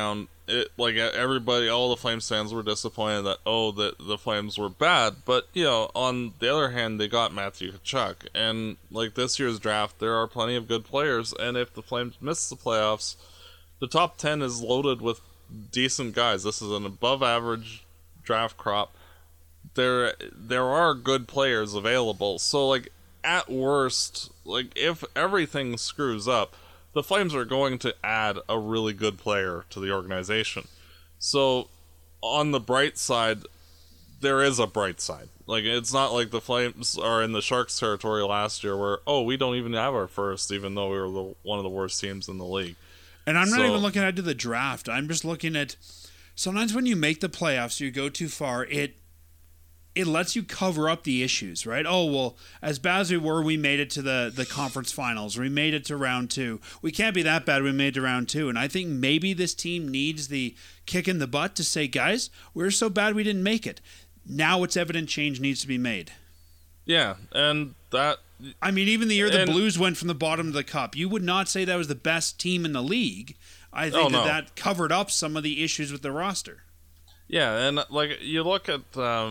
everybody, all the Flames fans were disappointed that the Flames were bad. But on the other hand, they got Matthew Tkachuk, and this year's draft, there are plenty of good players. And if the Flames miss the playoffs, the top 10 is loaded with decent guys. This is an above-average draft crop. There are good players available. So at worst, if everything screws up, the Flames are going to add a really good player to the organization. So, on the bright side, there is a bright side. It's not like the Flames are in the Sharks territory last year where, we don't even have our first, even though we were one of the worst teams in the league. And I'm not even looking ahead to the draft. I'm just looking at, sometimes when you make the playoffs, you go too far, it lets you cover up the issues, right? Oh, well, as bad as we were, we made it to the conference finals. We made it to round 2. We can't be that bad. We made it to round 2. And I think maybe this team needs the kick in the butt to say, guys, we're so bad we didn't make it. Now it's evident change needs to be made. Yeah, and that... I mean, even the year the Blues went from the bottom of the cup, you would not say that was the best team in the league. I think that covered up some of the issues with the roster. Yeah, and you look at...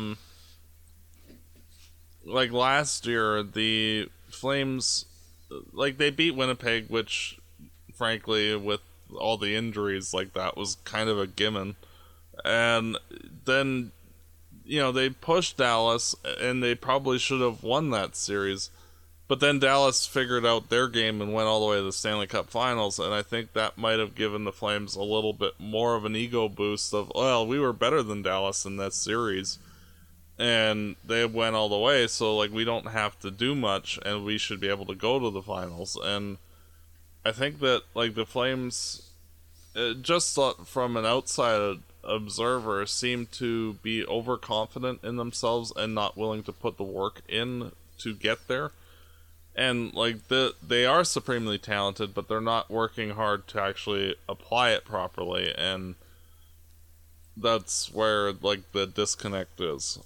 last year, the Flames, they beat Winnipeg, which, frankly, with all the injuries, that was kind of a given. And then, they pushed Dallas, and they probably should have won that series. But then Dallas figured out their game and went all the way to the Stanley Cup Finals, and I think that might have given the Flames a little bit more of an ego boost of, we were better than Dallas in that series. And they went all the way, so we don't have to do much, and we should be able to go to the finals. And I think that the Flames, just from an outside observer, seem to be overconfident in themselves and not willing to put the work in to get there. And they are supremely talented, but they're not working hard to actually apply it properly, and that's where the disconnect is.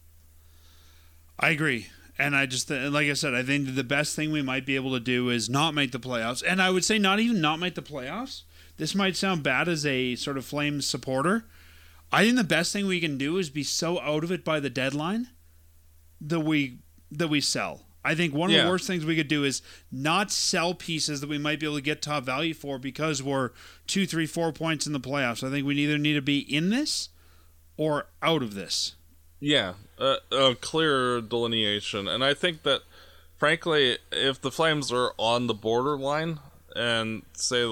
I agree. And I just, like I said, I think the best thing we might be able to do is not make the playoffs. And I would say not even not make the playoffs. This might sound bad as a sort of Flames supporter. I think the best thing we can do is be so out of it by the deadline that we sell. I think one of the worst things we could do is not sell pieces that we might be able to get top value for because we're 2, 3, 4 points in the playoffs. I think we either need to be in this or out of this. Yeah, a clear delineation. And I think that, frankly, if the Flames are on the borderline and say,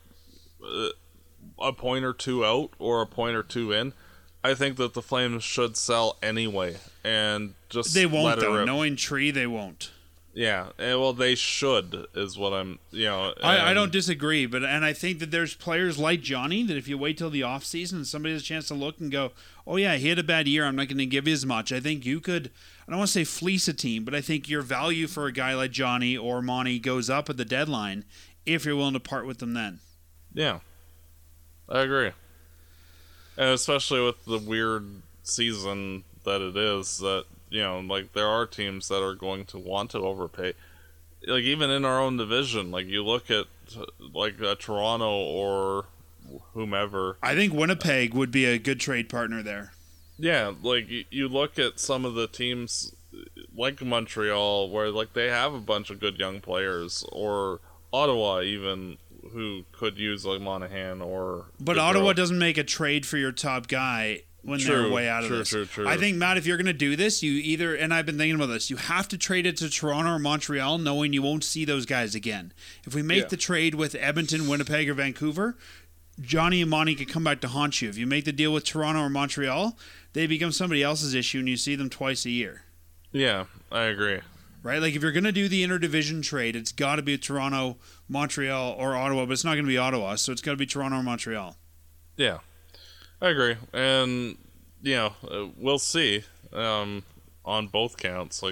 a point or two out or a point or two in, I think that the Flames should sell anyway and just They won't, let it though. rip. Knowing Tree, they won't. Yeah, well, they should, is what I'm, I don't disagree, and I think that there's players like Johnny that if you wait till the offseason and somebody has a chance to look and go, oh yeah, he had a bad year, I'm not going to give you as much. I think you could, I don't want to say fleece a team, but I think your value for a guy like Johnny or Monty goes up at the deadline if you're willing to part with them then. Yeah, I agree. And especially with the weird season that it is, that there are teams that are going to want to overpay. Even in our own division, you look at a Toronto or whomever. I think Winnipeg would be a good trade partner there. Yeah, you look at some of the teams like Montreal where they have a bunch of good young players, or Ottawa even, who could use Monahan or. But Ottawa doesn't make a trade for your top guy when they're way out of this. True. I think, Matt, if you're going to do this, you either, and I've been thinking about this, you have to trade it to Toronto or Montreal knowing you won't see those guys again. If we make the trade with Edmonton, Winnipeg, or Vancouver, Johnny and Monty could come back to haunt you. If you make the deal with Toronto or Montreal, they become somebody else's issue and you see them twice a year. Yeah, I agree. Right? If you're going to do the interdivision trade, it's got to be Toronto, Montreal, or Ottawa, but it's not going to be Ottawa, so it's got to be Toronto or Montreal. Yeah. I agree, and we'll see on both counts.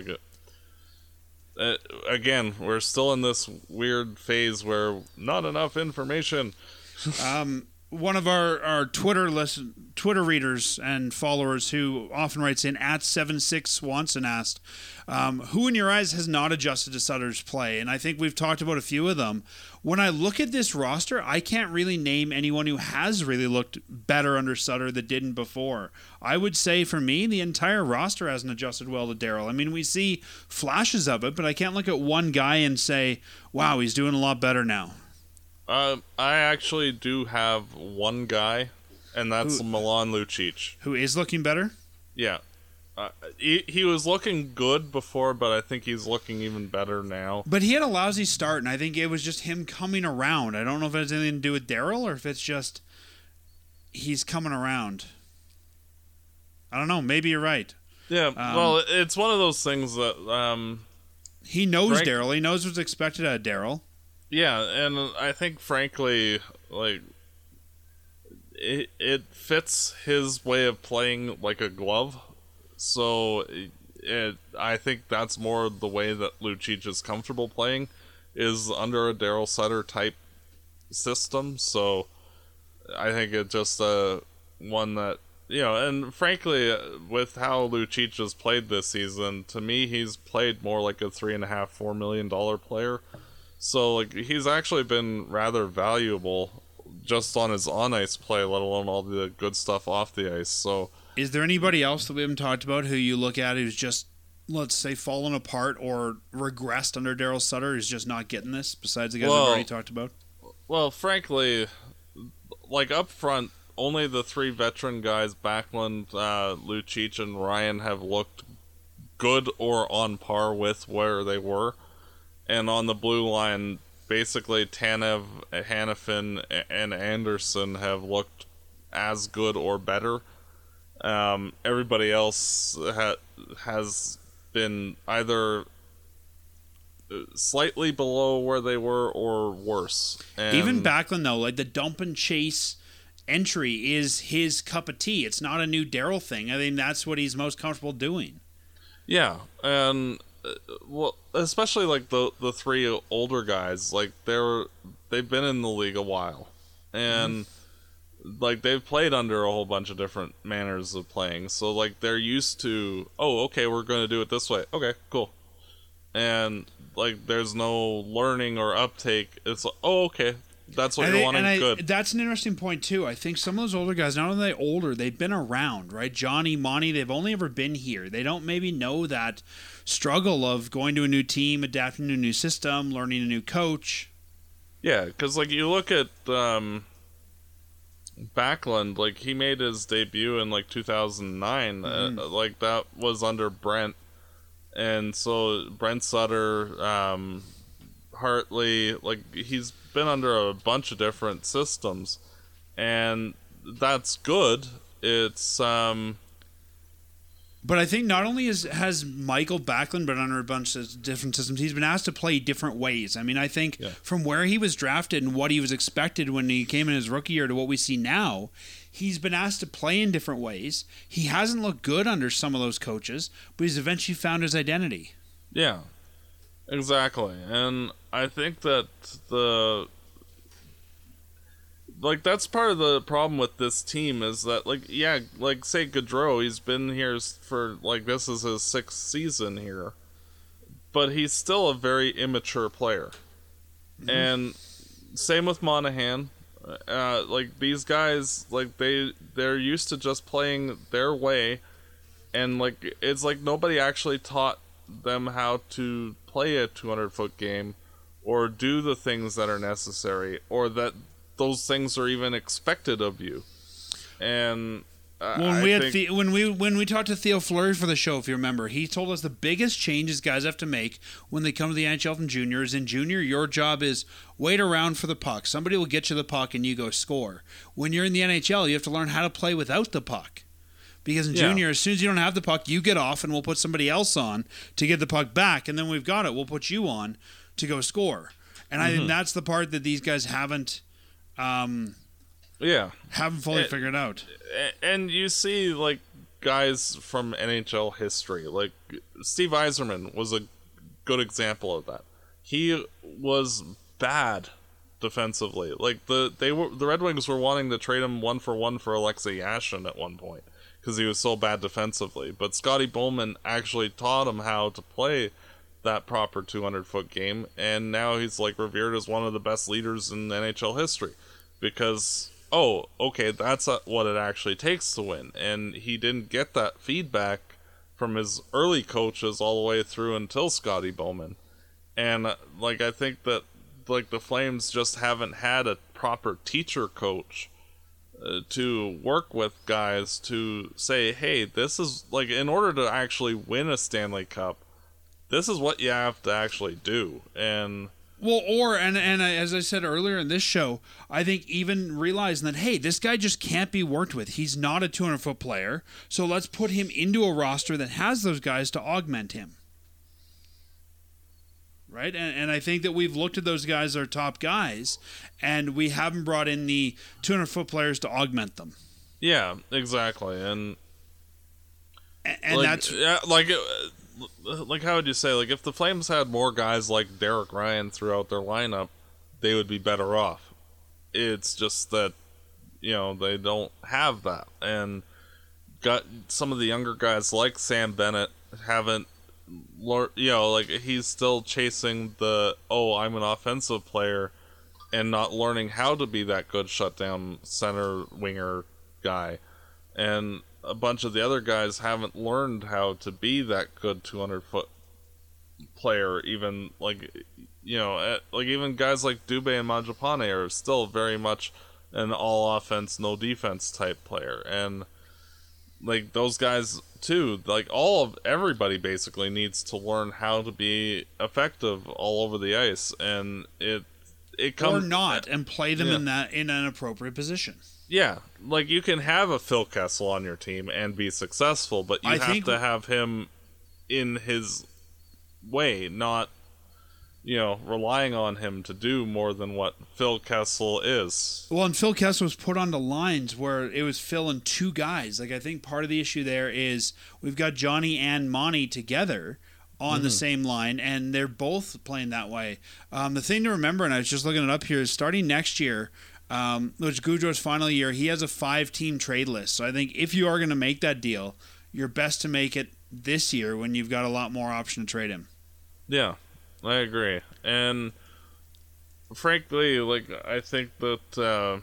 Again, we're still in this weird phase where not enough information. one of our Twitter readers and followers who often writes in at 76Swanson asked, who in your eyes has not adjusted to Sutter's play? And I think we've talked about a few of them. When I look at this roster, I can't really name anyone who has really looked better under Sutter that didn't before. I would say for me, the entire roster hasn't adjusted well to Daryl. I mean, we see flashes of it, but I can't look at one guy and say, wow, he's doing a lot better now. I actually do have one guy, and that's Milan Lucic. Who is looking better? Yeah. He was looking good before, but I think he's looking even better now. But he had a lousy start, and I think it was just him coming around. I don't know if it has anything to do with Daryl or if it's just he's coming around. I don't know. Maybe you're right. Yeah, well, it's one of those things that... he knows Daryl. He knows what's expected out of Daryl. Yeah, and I think, frankly, like, it fits his way of playing like a glove. So I think that's more the way that Lucic is comfortable playing, is under a Daryl Sutter type system. So I think it's just one that, you know, and frankly, with how Lucic has played this season, to me, he's played more like a $3.5–4 million player. So like he's actually been rather valuable just on his on-ice play, let alone all the good stuff off the ice. So, is there anybody else that we haven't talked about who you look at who's just, let's say, fallen apart or regressed under Daryl Sutter, who's just not getting this, besides the guys we've already talked about? Well, frankly, like up front, only the three veteran guys, Backlund, Lucic, and Ryan, have looked good or on par with where they were. And on the blue line, basically Tanev, Hanifin, and Anderson have looked as good or better. Everybody else has been either slightly below where they were or worse. And even Backlund, though, like the dump and chase entry is his cup of tea. It's not a new Daryl thing. I think that's what he's most comfortable doing. Yeah, and... well, especially like the three older guys, like they've been in the league a while, and like they've played under a whole bunch of different manners of playing. So like they're used to, oh, okay, we're going to do it this way. Okay, cool. And like there's no learning or uptake. It's like, oh, okay, that's what you're wanting. Good. That's an interesting point too. I think some of those older guys, not only are they older, they've been around, right? Johnny, Monty, they've only ever been here. They don't maybe know that struggle of going to a new team, adapting to a new system, learning a new coach. Yeah, because like you look at Backlund, like he made his debut in like 2009. Like that was under Brent, and so Brent Sutter, Hartley, like he's been under a bunch of different systems, and that's good. It's but I think not only has Michael Backlund been under a bunch of different systems, he's been asked to play different ways. I mean, I think from where he was drafted and what he was expected when he came in his rookie year to what we see now, he's been asked to play in different ways. He hasn't looked good under some of those coaches, but he's eventually found his identity. Yeah, exactly. And I think that that's part of the problem with this team is that, like, yeah, like, say Gaudreau, he's been here for, like, this is his 6th season here, but he's still a very immature player. And same with Monahan. Like, these guys, like, they're used to just playing their way, and, like, it's like nobody actually taught them how to play a 200-foot game or do the things that are necessary or that those things are even expected of you. And when we talked to Theo Fleury for the show, if you remember, he told us the biggest changes guys have to make when they come to the NHL from junior is in junior, your job is wait around for the puck. Somebody will get you the puck and you go score. When you're in the NHL, you have to learn how to play without the puck. Because in junior, as soon as you don't have the puck, you get off and we'll put somebody else on to get the puck back. And then we've got it. We'll put you on to go score. And I think that's the part that these guys haven't fully figured out. And you see, like, guys from NHL history, like Steve Yzerman was a good example of that. He was bad defensively. Like the Red Wings were wanting to trade him 1-for-1 for Alexei Yashin at one point because he was so bad defensively. But Scotty Bowman actually taught him how to play that proper 200-foot game, and now he's like revered as one of the best leaders in NHL history because okay, that's what it actually takes to win. And he didn't get that feedback from his early coaches all the way through until Scotty Bowman. And like I think that like the Flames just haven't had a proper teacher coach to work with guys to say, hey, this is like, in order to actually win a Stanley Cup, this is what you have to actually do. And as I said earlier in this show, I think even realizing that, hey, this guy just can't be worked with. He's not a 200-foot player, so let's put him into a roster that has those guys to augment him. Right? And I think that we've looked at those guys, our top guys, and we haven't brought in the 200-foot players to augment them. Yeah, exactly. And like, that's... like how would you say, like if the Flames had more guys like Derek Ryan throughout their lineup, they would be better off. It's just that, they don't have that. And got some of the younger guys like Sam Bennett haven't, like he's still chasing I'm an offensive player and not learning how to be that good shutdown center winger guy. And a bunch of the other guys haven't learned how to be that good 200-foot player. Even like even guys like Dubé and Mangiapane are still very much an all offense, no defense type player. And like those guys too, like everybody basically needs to learn how to be effective all over the ice, and it comes or not, and play them in an appropriate position. Yeah, like you can have a Phil Kessel on your team and be successful, but you have to have him in his way, not relying on him to do more than what Phil Kessel is. Well, and Phil Kessel was put onto lines where it was Phil and two guys. Like I think part of the issue there is we've got Johnny and Monty together on the same line, and they're both playing that way. The thing to remember, and I was just looking it up here, is starting next year, which Gaudreau's final year, he has a 5-team trade list. So I think if you are going to make that deal, you're best to make it this year when you've got a lot more option to trade him. Yeah, I agree. And frankly, like I think that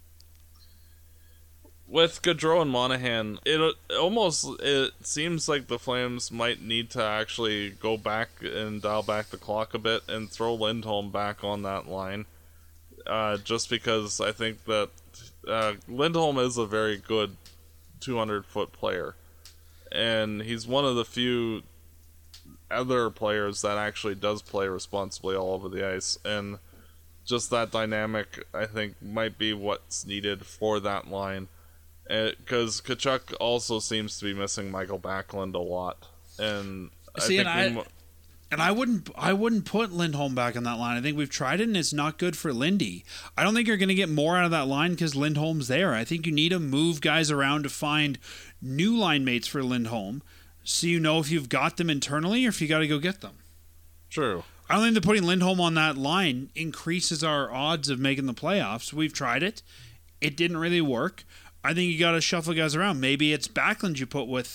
with Gaudreau and Monahan, it seems like the Flames might need to actually go back and dial back the clock a bit and throw Lindholm back on that line. Just because I think that Lindholm is a very good 200-foot player. And he's one of the few other players that actually does play responsibly all over the ice. And just that dynamic, I think, might be what's needed for that line. Because Tkachuk also seems to be missing Michael Backlund a lot. And I wouldn't put Lindholm back on that line. I think we've tried it and it's not good for Lindy. I don't think you're going to get more out of that line because Lindholm's there. I think you need to move guys around to find new line mates for Lindholm, so you know if you've got them internally or if you got to go get them. True. I don't think that putting Lindholm on that line increases our odds of making the playoffs. We've tried it. It didn't really work. I think you got to shuffle guys around. Maybe it's Backlund you put with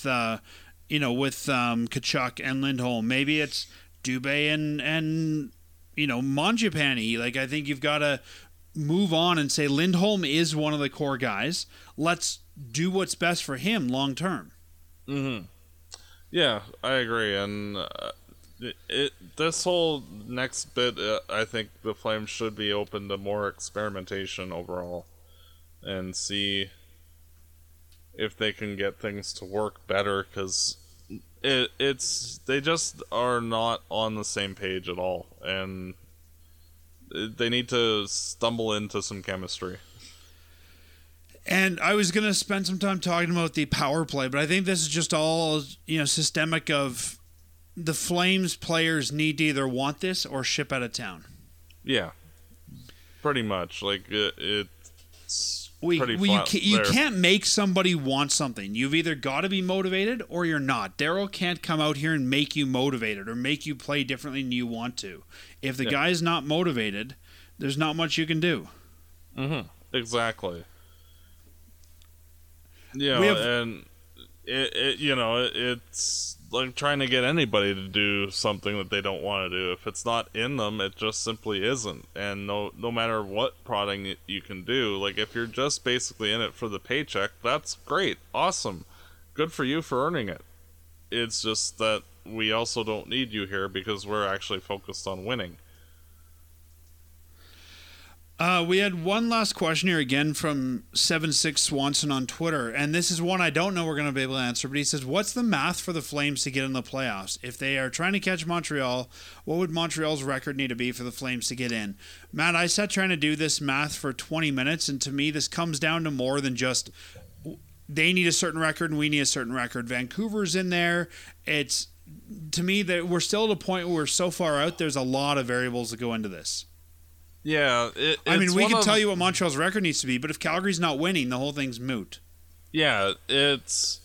Tkachuk and Lindholm. Maybe it's Dubé and Mangiapane. Like, I think you've got to move on and say Lindholm is one of the core guys. Let's do what's best for him long term. Mm-hmm. Yeah, I agree. And this whole next bit, I think the Flames should be open to more experimentation overall and see if they can get things to work better, because they just are not on the same page at all, and they need to stumble into some chemistry. And I was going to spend some time talking about the power play, but I think this is just all systemic of the Flames players need to either want this or ship out of town. Yeah, pretty much. Like it's you can't make somebody want something. You've either got to be motivated or you're not. Daryl can't come out here and make you motivated or make you play differently than you want to. If the guy's not motivated, there's not much you can do. Exactly. And it's like trying to get anybody to do something that they don't want to do. If it's not in them, it just simply isn't. And no matter what prodding you can do, like if you're just basically in it for the paycheck, that's great, awesome, good for you for earning it. It's just that we also don't need you here because we're actually focused on winning. We had one last question here again from 76 Swanson on Twitter, and this is one I don't know we're going to be able to answer, but he says, what's the math for the Flames to get in the playoffs? If they are trying to catch Montreal, what would Montreal's record need to be for the Flames to get in? Matt, I sat trying to do this math for 20 minutes, and to me this comes down to more than just they need a certain record and we need a certain record. Vancouver's in there. It's, to me, that we're still at a point where we're so far out, there's a lot of variables that go into this. Yeah, we can tell you what Montreal's record needs to be, but if Calgary's not winning, the whole thing's moot. Yeah, it's...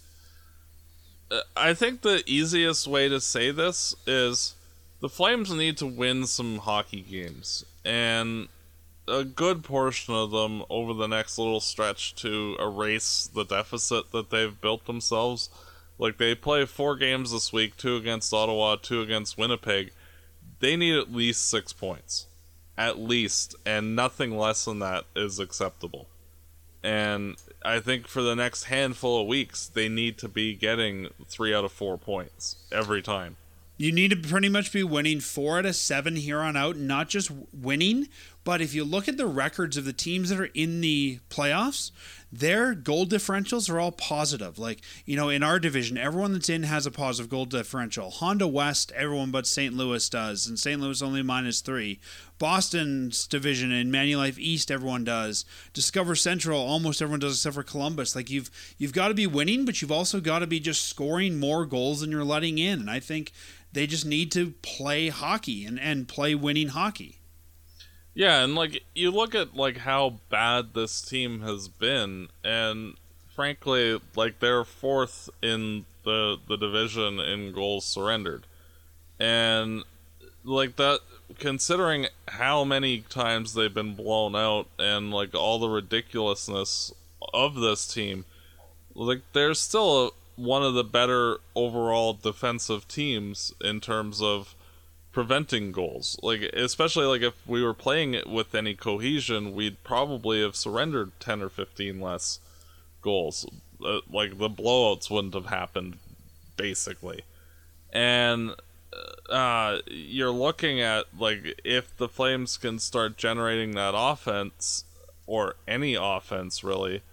I think the easiest way to say this is the Flames need to win some hockey games, and a good portion of them over the next little stretch to erase the deficit that they've built themselves. Like, they play 4 games this week, 2 against Ottawa, 2 against Winnipeg. They need at least 6 points. At least, and nothing less than that is acceptable. And I think for the next handful of weeks, they need to be getting 3 out of 4 points every time. You need to pretty much be winning 4 out of 7 here on out, not just winning, but if you look at the records of the teams that are in the playoffs, their goal differentials are all positive. Like, in our division, everyone that's in has a positive goal differential. Honda West, everyone but St. Louis does, and St. Louis only -3. Boston's division in Manulife East, everyone does. Discover Central, almost everyone does except for Columbus. Like, you've got to be winning, but you've also got to be just scoring more goals than you're letting in. And I think they just need to play hockey and play winning hockey. Yeah, and you look at how bad this team has been, and frankly, they're 4th in the division in goals surrendered. And that, considering how many times they've been blown out and all the ridiculousness of this team, they're still one of the better overall defensive teams in terms of preventing goals. Especially if we were playing it with any cohesion, we'd probably have surrendered 10 or 15 less goals. The blowouts wouldn't have happened, basically. And you're looking at if the Flames can start generating that offense, or any offense really,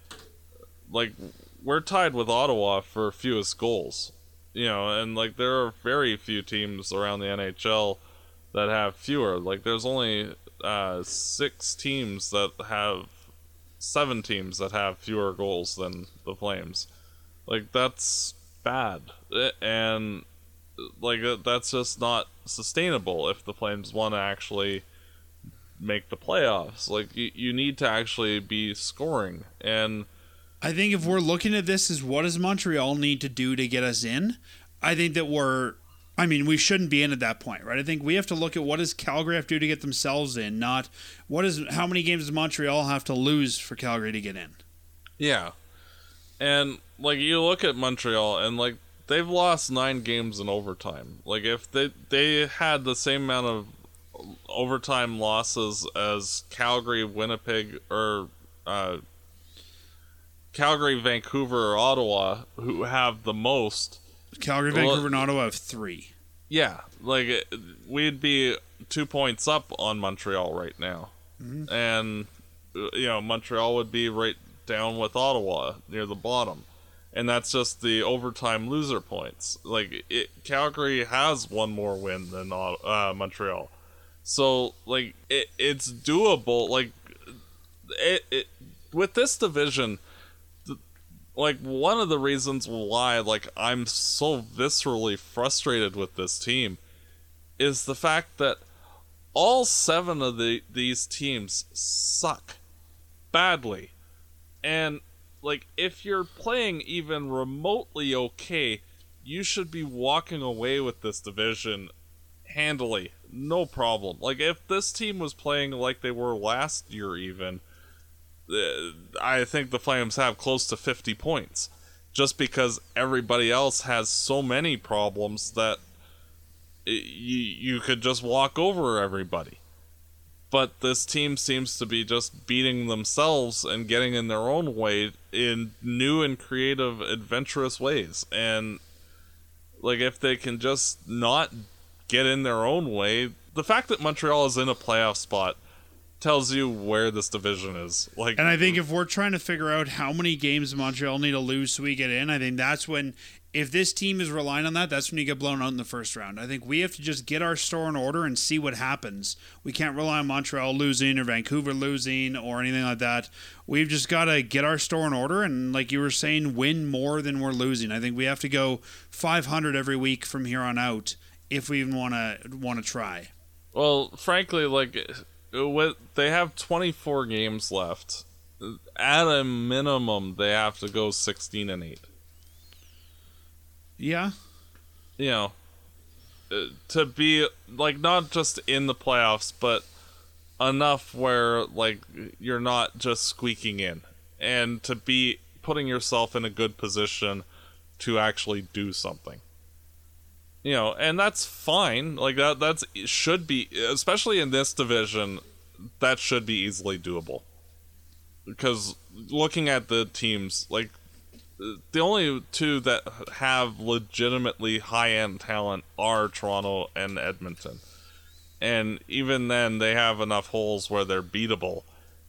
we're tied with Ottawa for fewest goals. And there are very few teams around the NHL that have fewer. There's only 7 teams that have fewer goals than the Flames. That's bad, and that's just not sustainable if the Flames want to actually make the playoffs. You need to actually be scoring. And I think if we're looking at this as what does Montreal need to do to get us in, I think that we shouldn't be in at that point, right? I think we have to look at what does Calgary have to do to get themselves in, not how many games does Montreal have to lose for Calgary to get in. Yeah. And you look at Montreal and they've lost 9 games in overtime. If they had the same amount of overtime losses as Calgary, Winnipeg, or Calgary, Vancouver, or Ottawa, who have the most. Calgary, Vancouver, and Ottawa have 3. Yeah, we'd be 2 points up on Montreal right now. Mm-hmm. And, Montreal would be right down with Ottawa, near the bottom. And that's just the overtime loser points. Calgary has 1 more win than Montreal. So, it's doable. With this division, one of the reasons why I'm so viscerally frustrated with this team is the fact that all 7 of these teams suck badly. And if you're playing even remotely okay, you should be walking away with this division handily, no problem. Like, if this team was playing like they were last year even, I think the Flames have close to 50 points. Just because everybody else has so many problems that you could just walk over everybody. But this team seems to be just beating themselves and getting in their own way in new and creative, adventurous ways. And, like, if they can just not get in their own way, the fact that Montreal is in a playoff spot tells you where this division is. Like, and I think if we're trying to figure out how many games Montreal need to lose so we get in, I think that's when, if this team is relying on that, that's when you get blown out in the first round. I think we have to just get our store in order and see what happens. We can't rely on Montreal losing or Vancouver losing or anything like that. We've just got to get our store in order and, like you were saying, win more than we're losing. I think we have to go 500 every week from here on out if we even want to try. Well, frankly, like, they have 24 games left. At a minimum, they have to go 16-8. Yeah. You know, to be, like, not just in the playoffs, but enough where, like, you're not just squeaking in. And to be putting yourself in a good position to actually do something. You know, and that's fine. Like, that's should be, especially in this division, that should be easily doable. Because looking at the teams, like, the only two that have legitimately high-end talent are Toronto and Edmonton. And even then, they have enough holes where they're beatable.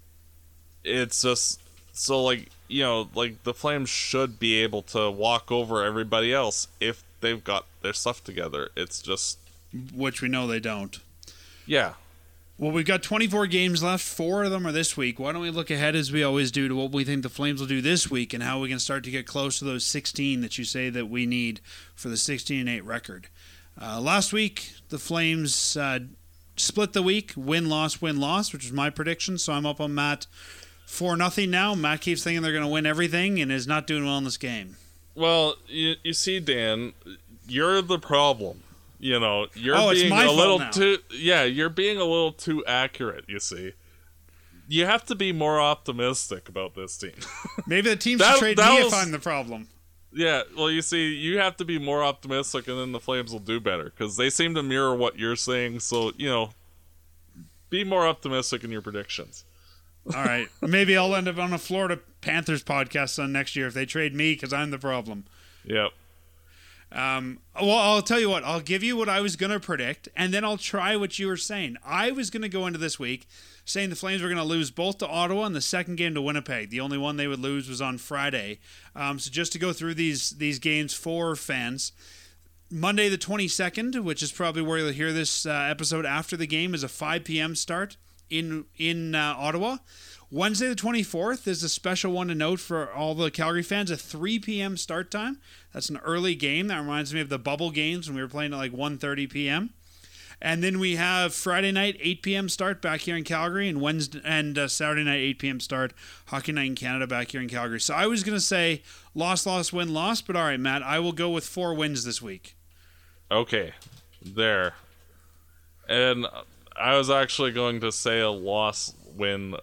It's just, so, like, you know, like, the Flames should be able to walk over everybody else if they've got their stuff together. It's just, which we know they don't. Yeah. Well, we've got 24 games left. 4 of them are this week. Why don't we look ahead, as we always do, to what we think the Flames will do this week and how we can start to get close to those 16 that you say that we need for the 16-8 record. Last week, the Flames split the week, win-loss, which was my prediction, so I'm up on Matt 4-0 now. Matt keeps thinking they're going to win everything and is not doing well in this game. Well, you see, Dan, you're the problem. You know, you're it's being my a little fault now. too. Yeah, you're being a little too accurate. You see, you have to be more optimistic about this team. Maybe the team should trade me if I'm the problem. Yeah, well, you see, you have to be more optimistic, and then the Flames will do better because they seem to mirror what you're saying. So, you know, be more optimistic in your predictions. All right, maybe I'll end up on a Florida Panthers podcast on next year if they trade me because I'm the problem. Yep. Well, I'll tell you what. I'll give you what I was going to predict, and then I'll try what you were saying. I was going to go into this week saying the Flames were going to lose both to Ottawa and the second game to Winnipeg. The only one they would lose was on Friday. So just to go through these games for fans, Monday the 22nd, which is probably where you'll hear this episode after the game, is a 5 p.m. start in Ottawa. Wednesday the 24th is a special one to note for all the Calgary fans, a 3 p.m. start time. That's an early game. That reminds me of the bubble games when we were playing at like 1:30 p.m. And then we have Friday night, 8 p.m. start back here in Calgary, and Wednesday and Saturday night, 8 p.m. start, Hockey Night in Canada back here in Calgary. So I was going to say loss, win, loss, but all right, Matt, I will go with 4 wins this week. Okay, there. And I was actually going to say a loss, win.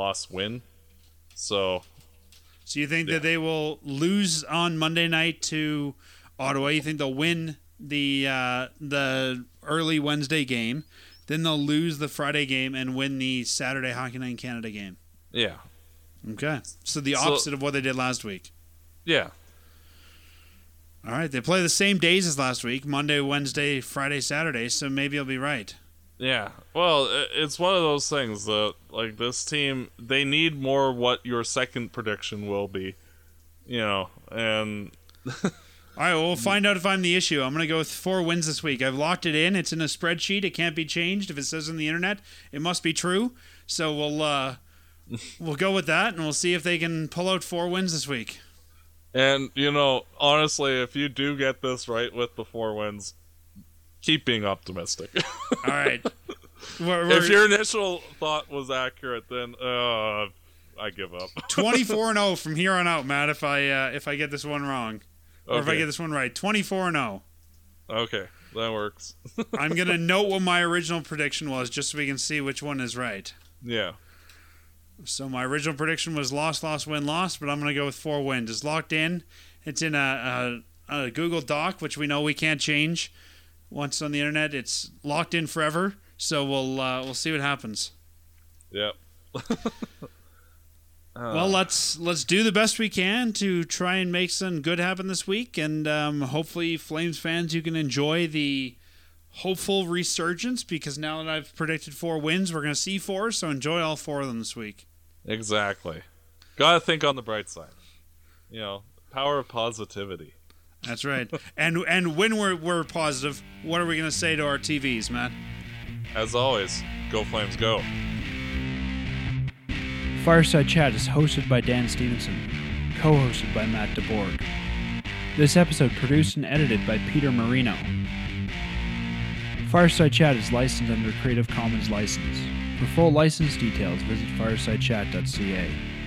So you think that they will lose on Monday night to Ottawa? You think they'll win the early Wednesday game, then they'll lose the Friday game and win the Saturday Hockey Night in Canada game? Yeah. Okay. So the opposite of what they did last week. Yeah. All right. They play the same days as last week, Monday, Wednesday, Friday, Saturday, so maybe I'll be right. Yeah, well, it's one of those things that, like, this team, they need more what your second prediction will be, you know, and... All right, well, we'll find out if I'm the issue. I'm going to go with 4 wins this week. I've locked it in. It's in a spreadsheet. It can't be changed. If it says on the internet, it must be true. So we'll go with that, and we'll see if they can pull out 4 wins this week. And, you know, honestly, if you do get this right with the 4 wins... keep being optimistic. All right. If your initial thought was accurate, then I give up. 24-0 from here on out, Matt. If I get this one wrong, or if I get this one right, 24-0. Okay. That works. I'm going to note what my original prediction was just so we can see which one is right. Yeah. So my original prediction was loss, win, loss, but I'm going to go with 4 wins. It's locked in. It's in a Google Doc, which we know we can't change. Once on the internet, it's locked in forever. So we'll see what happens. Yep. Well, let's do the best we can to try and make some good happen this week, and hopefully, Flames fans, you can enjoy the hopeful resurgence, because now that I've predicted 4 wins, we're going to see 4, so enjoy all 4 of them this week. Exactly. Gotta think on the bright side. Power of positivity. That's right. and when we're positive, what are we going to say to our TVs, Matt? As always, go Flames, go. Fireside Chat is hosted by Dan Stevenson, co-hosted by Matt DeBorg. This episode produced and edited by Peter Marino. Fireside Chat is licensed under Creative Commons license. For full license details, visit firesidechat.ca.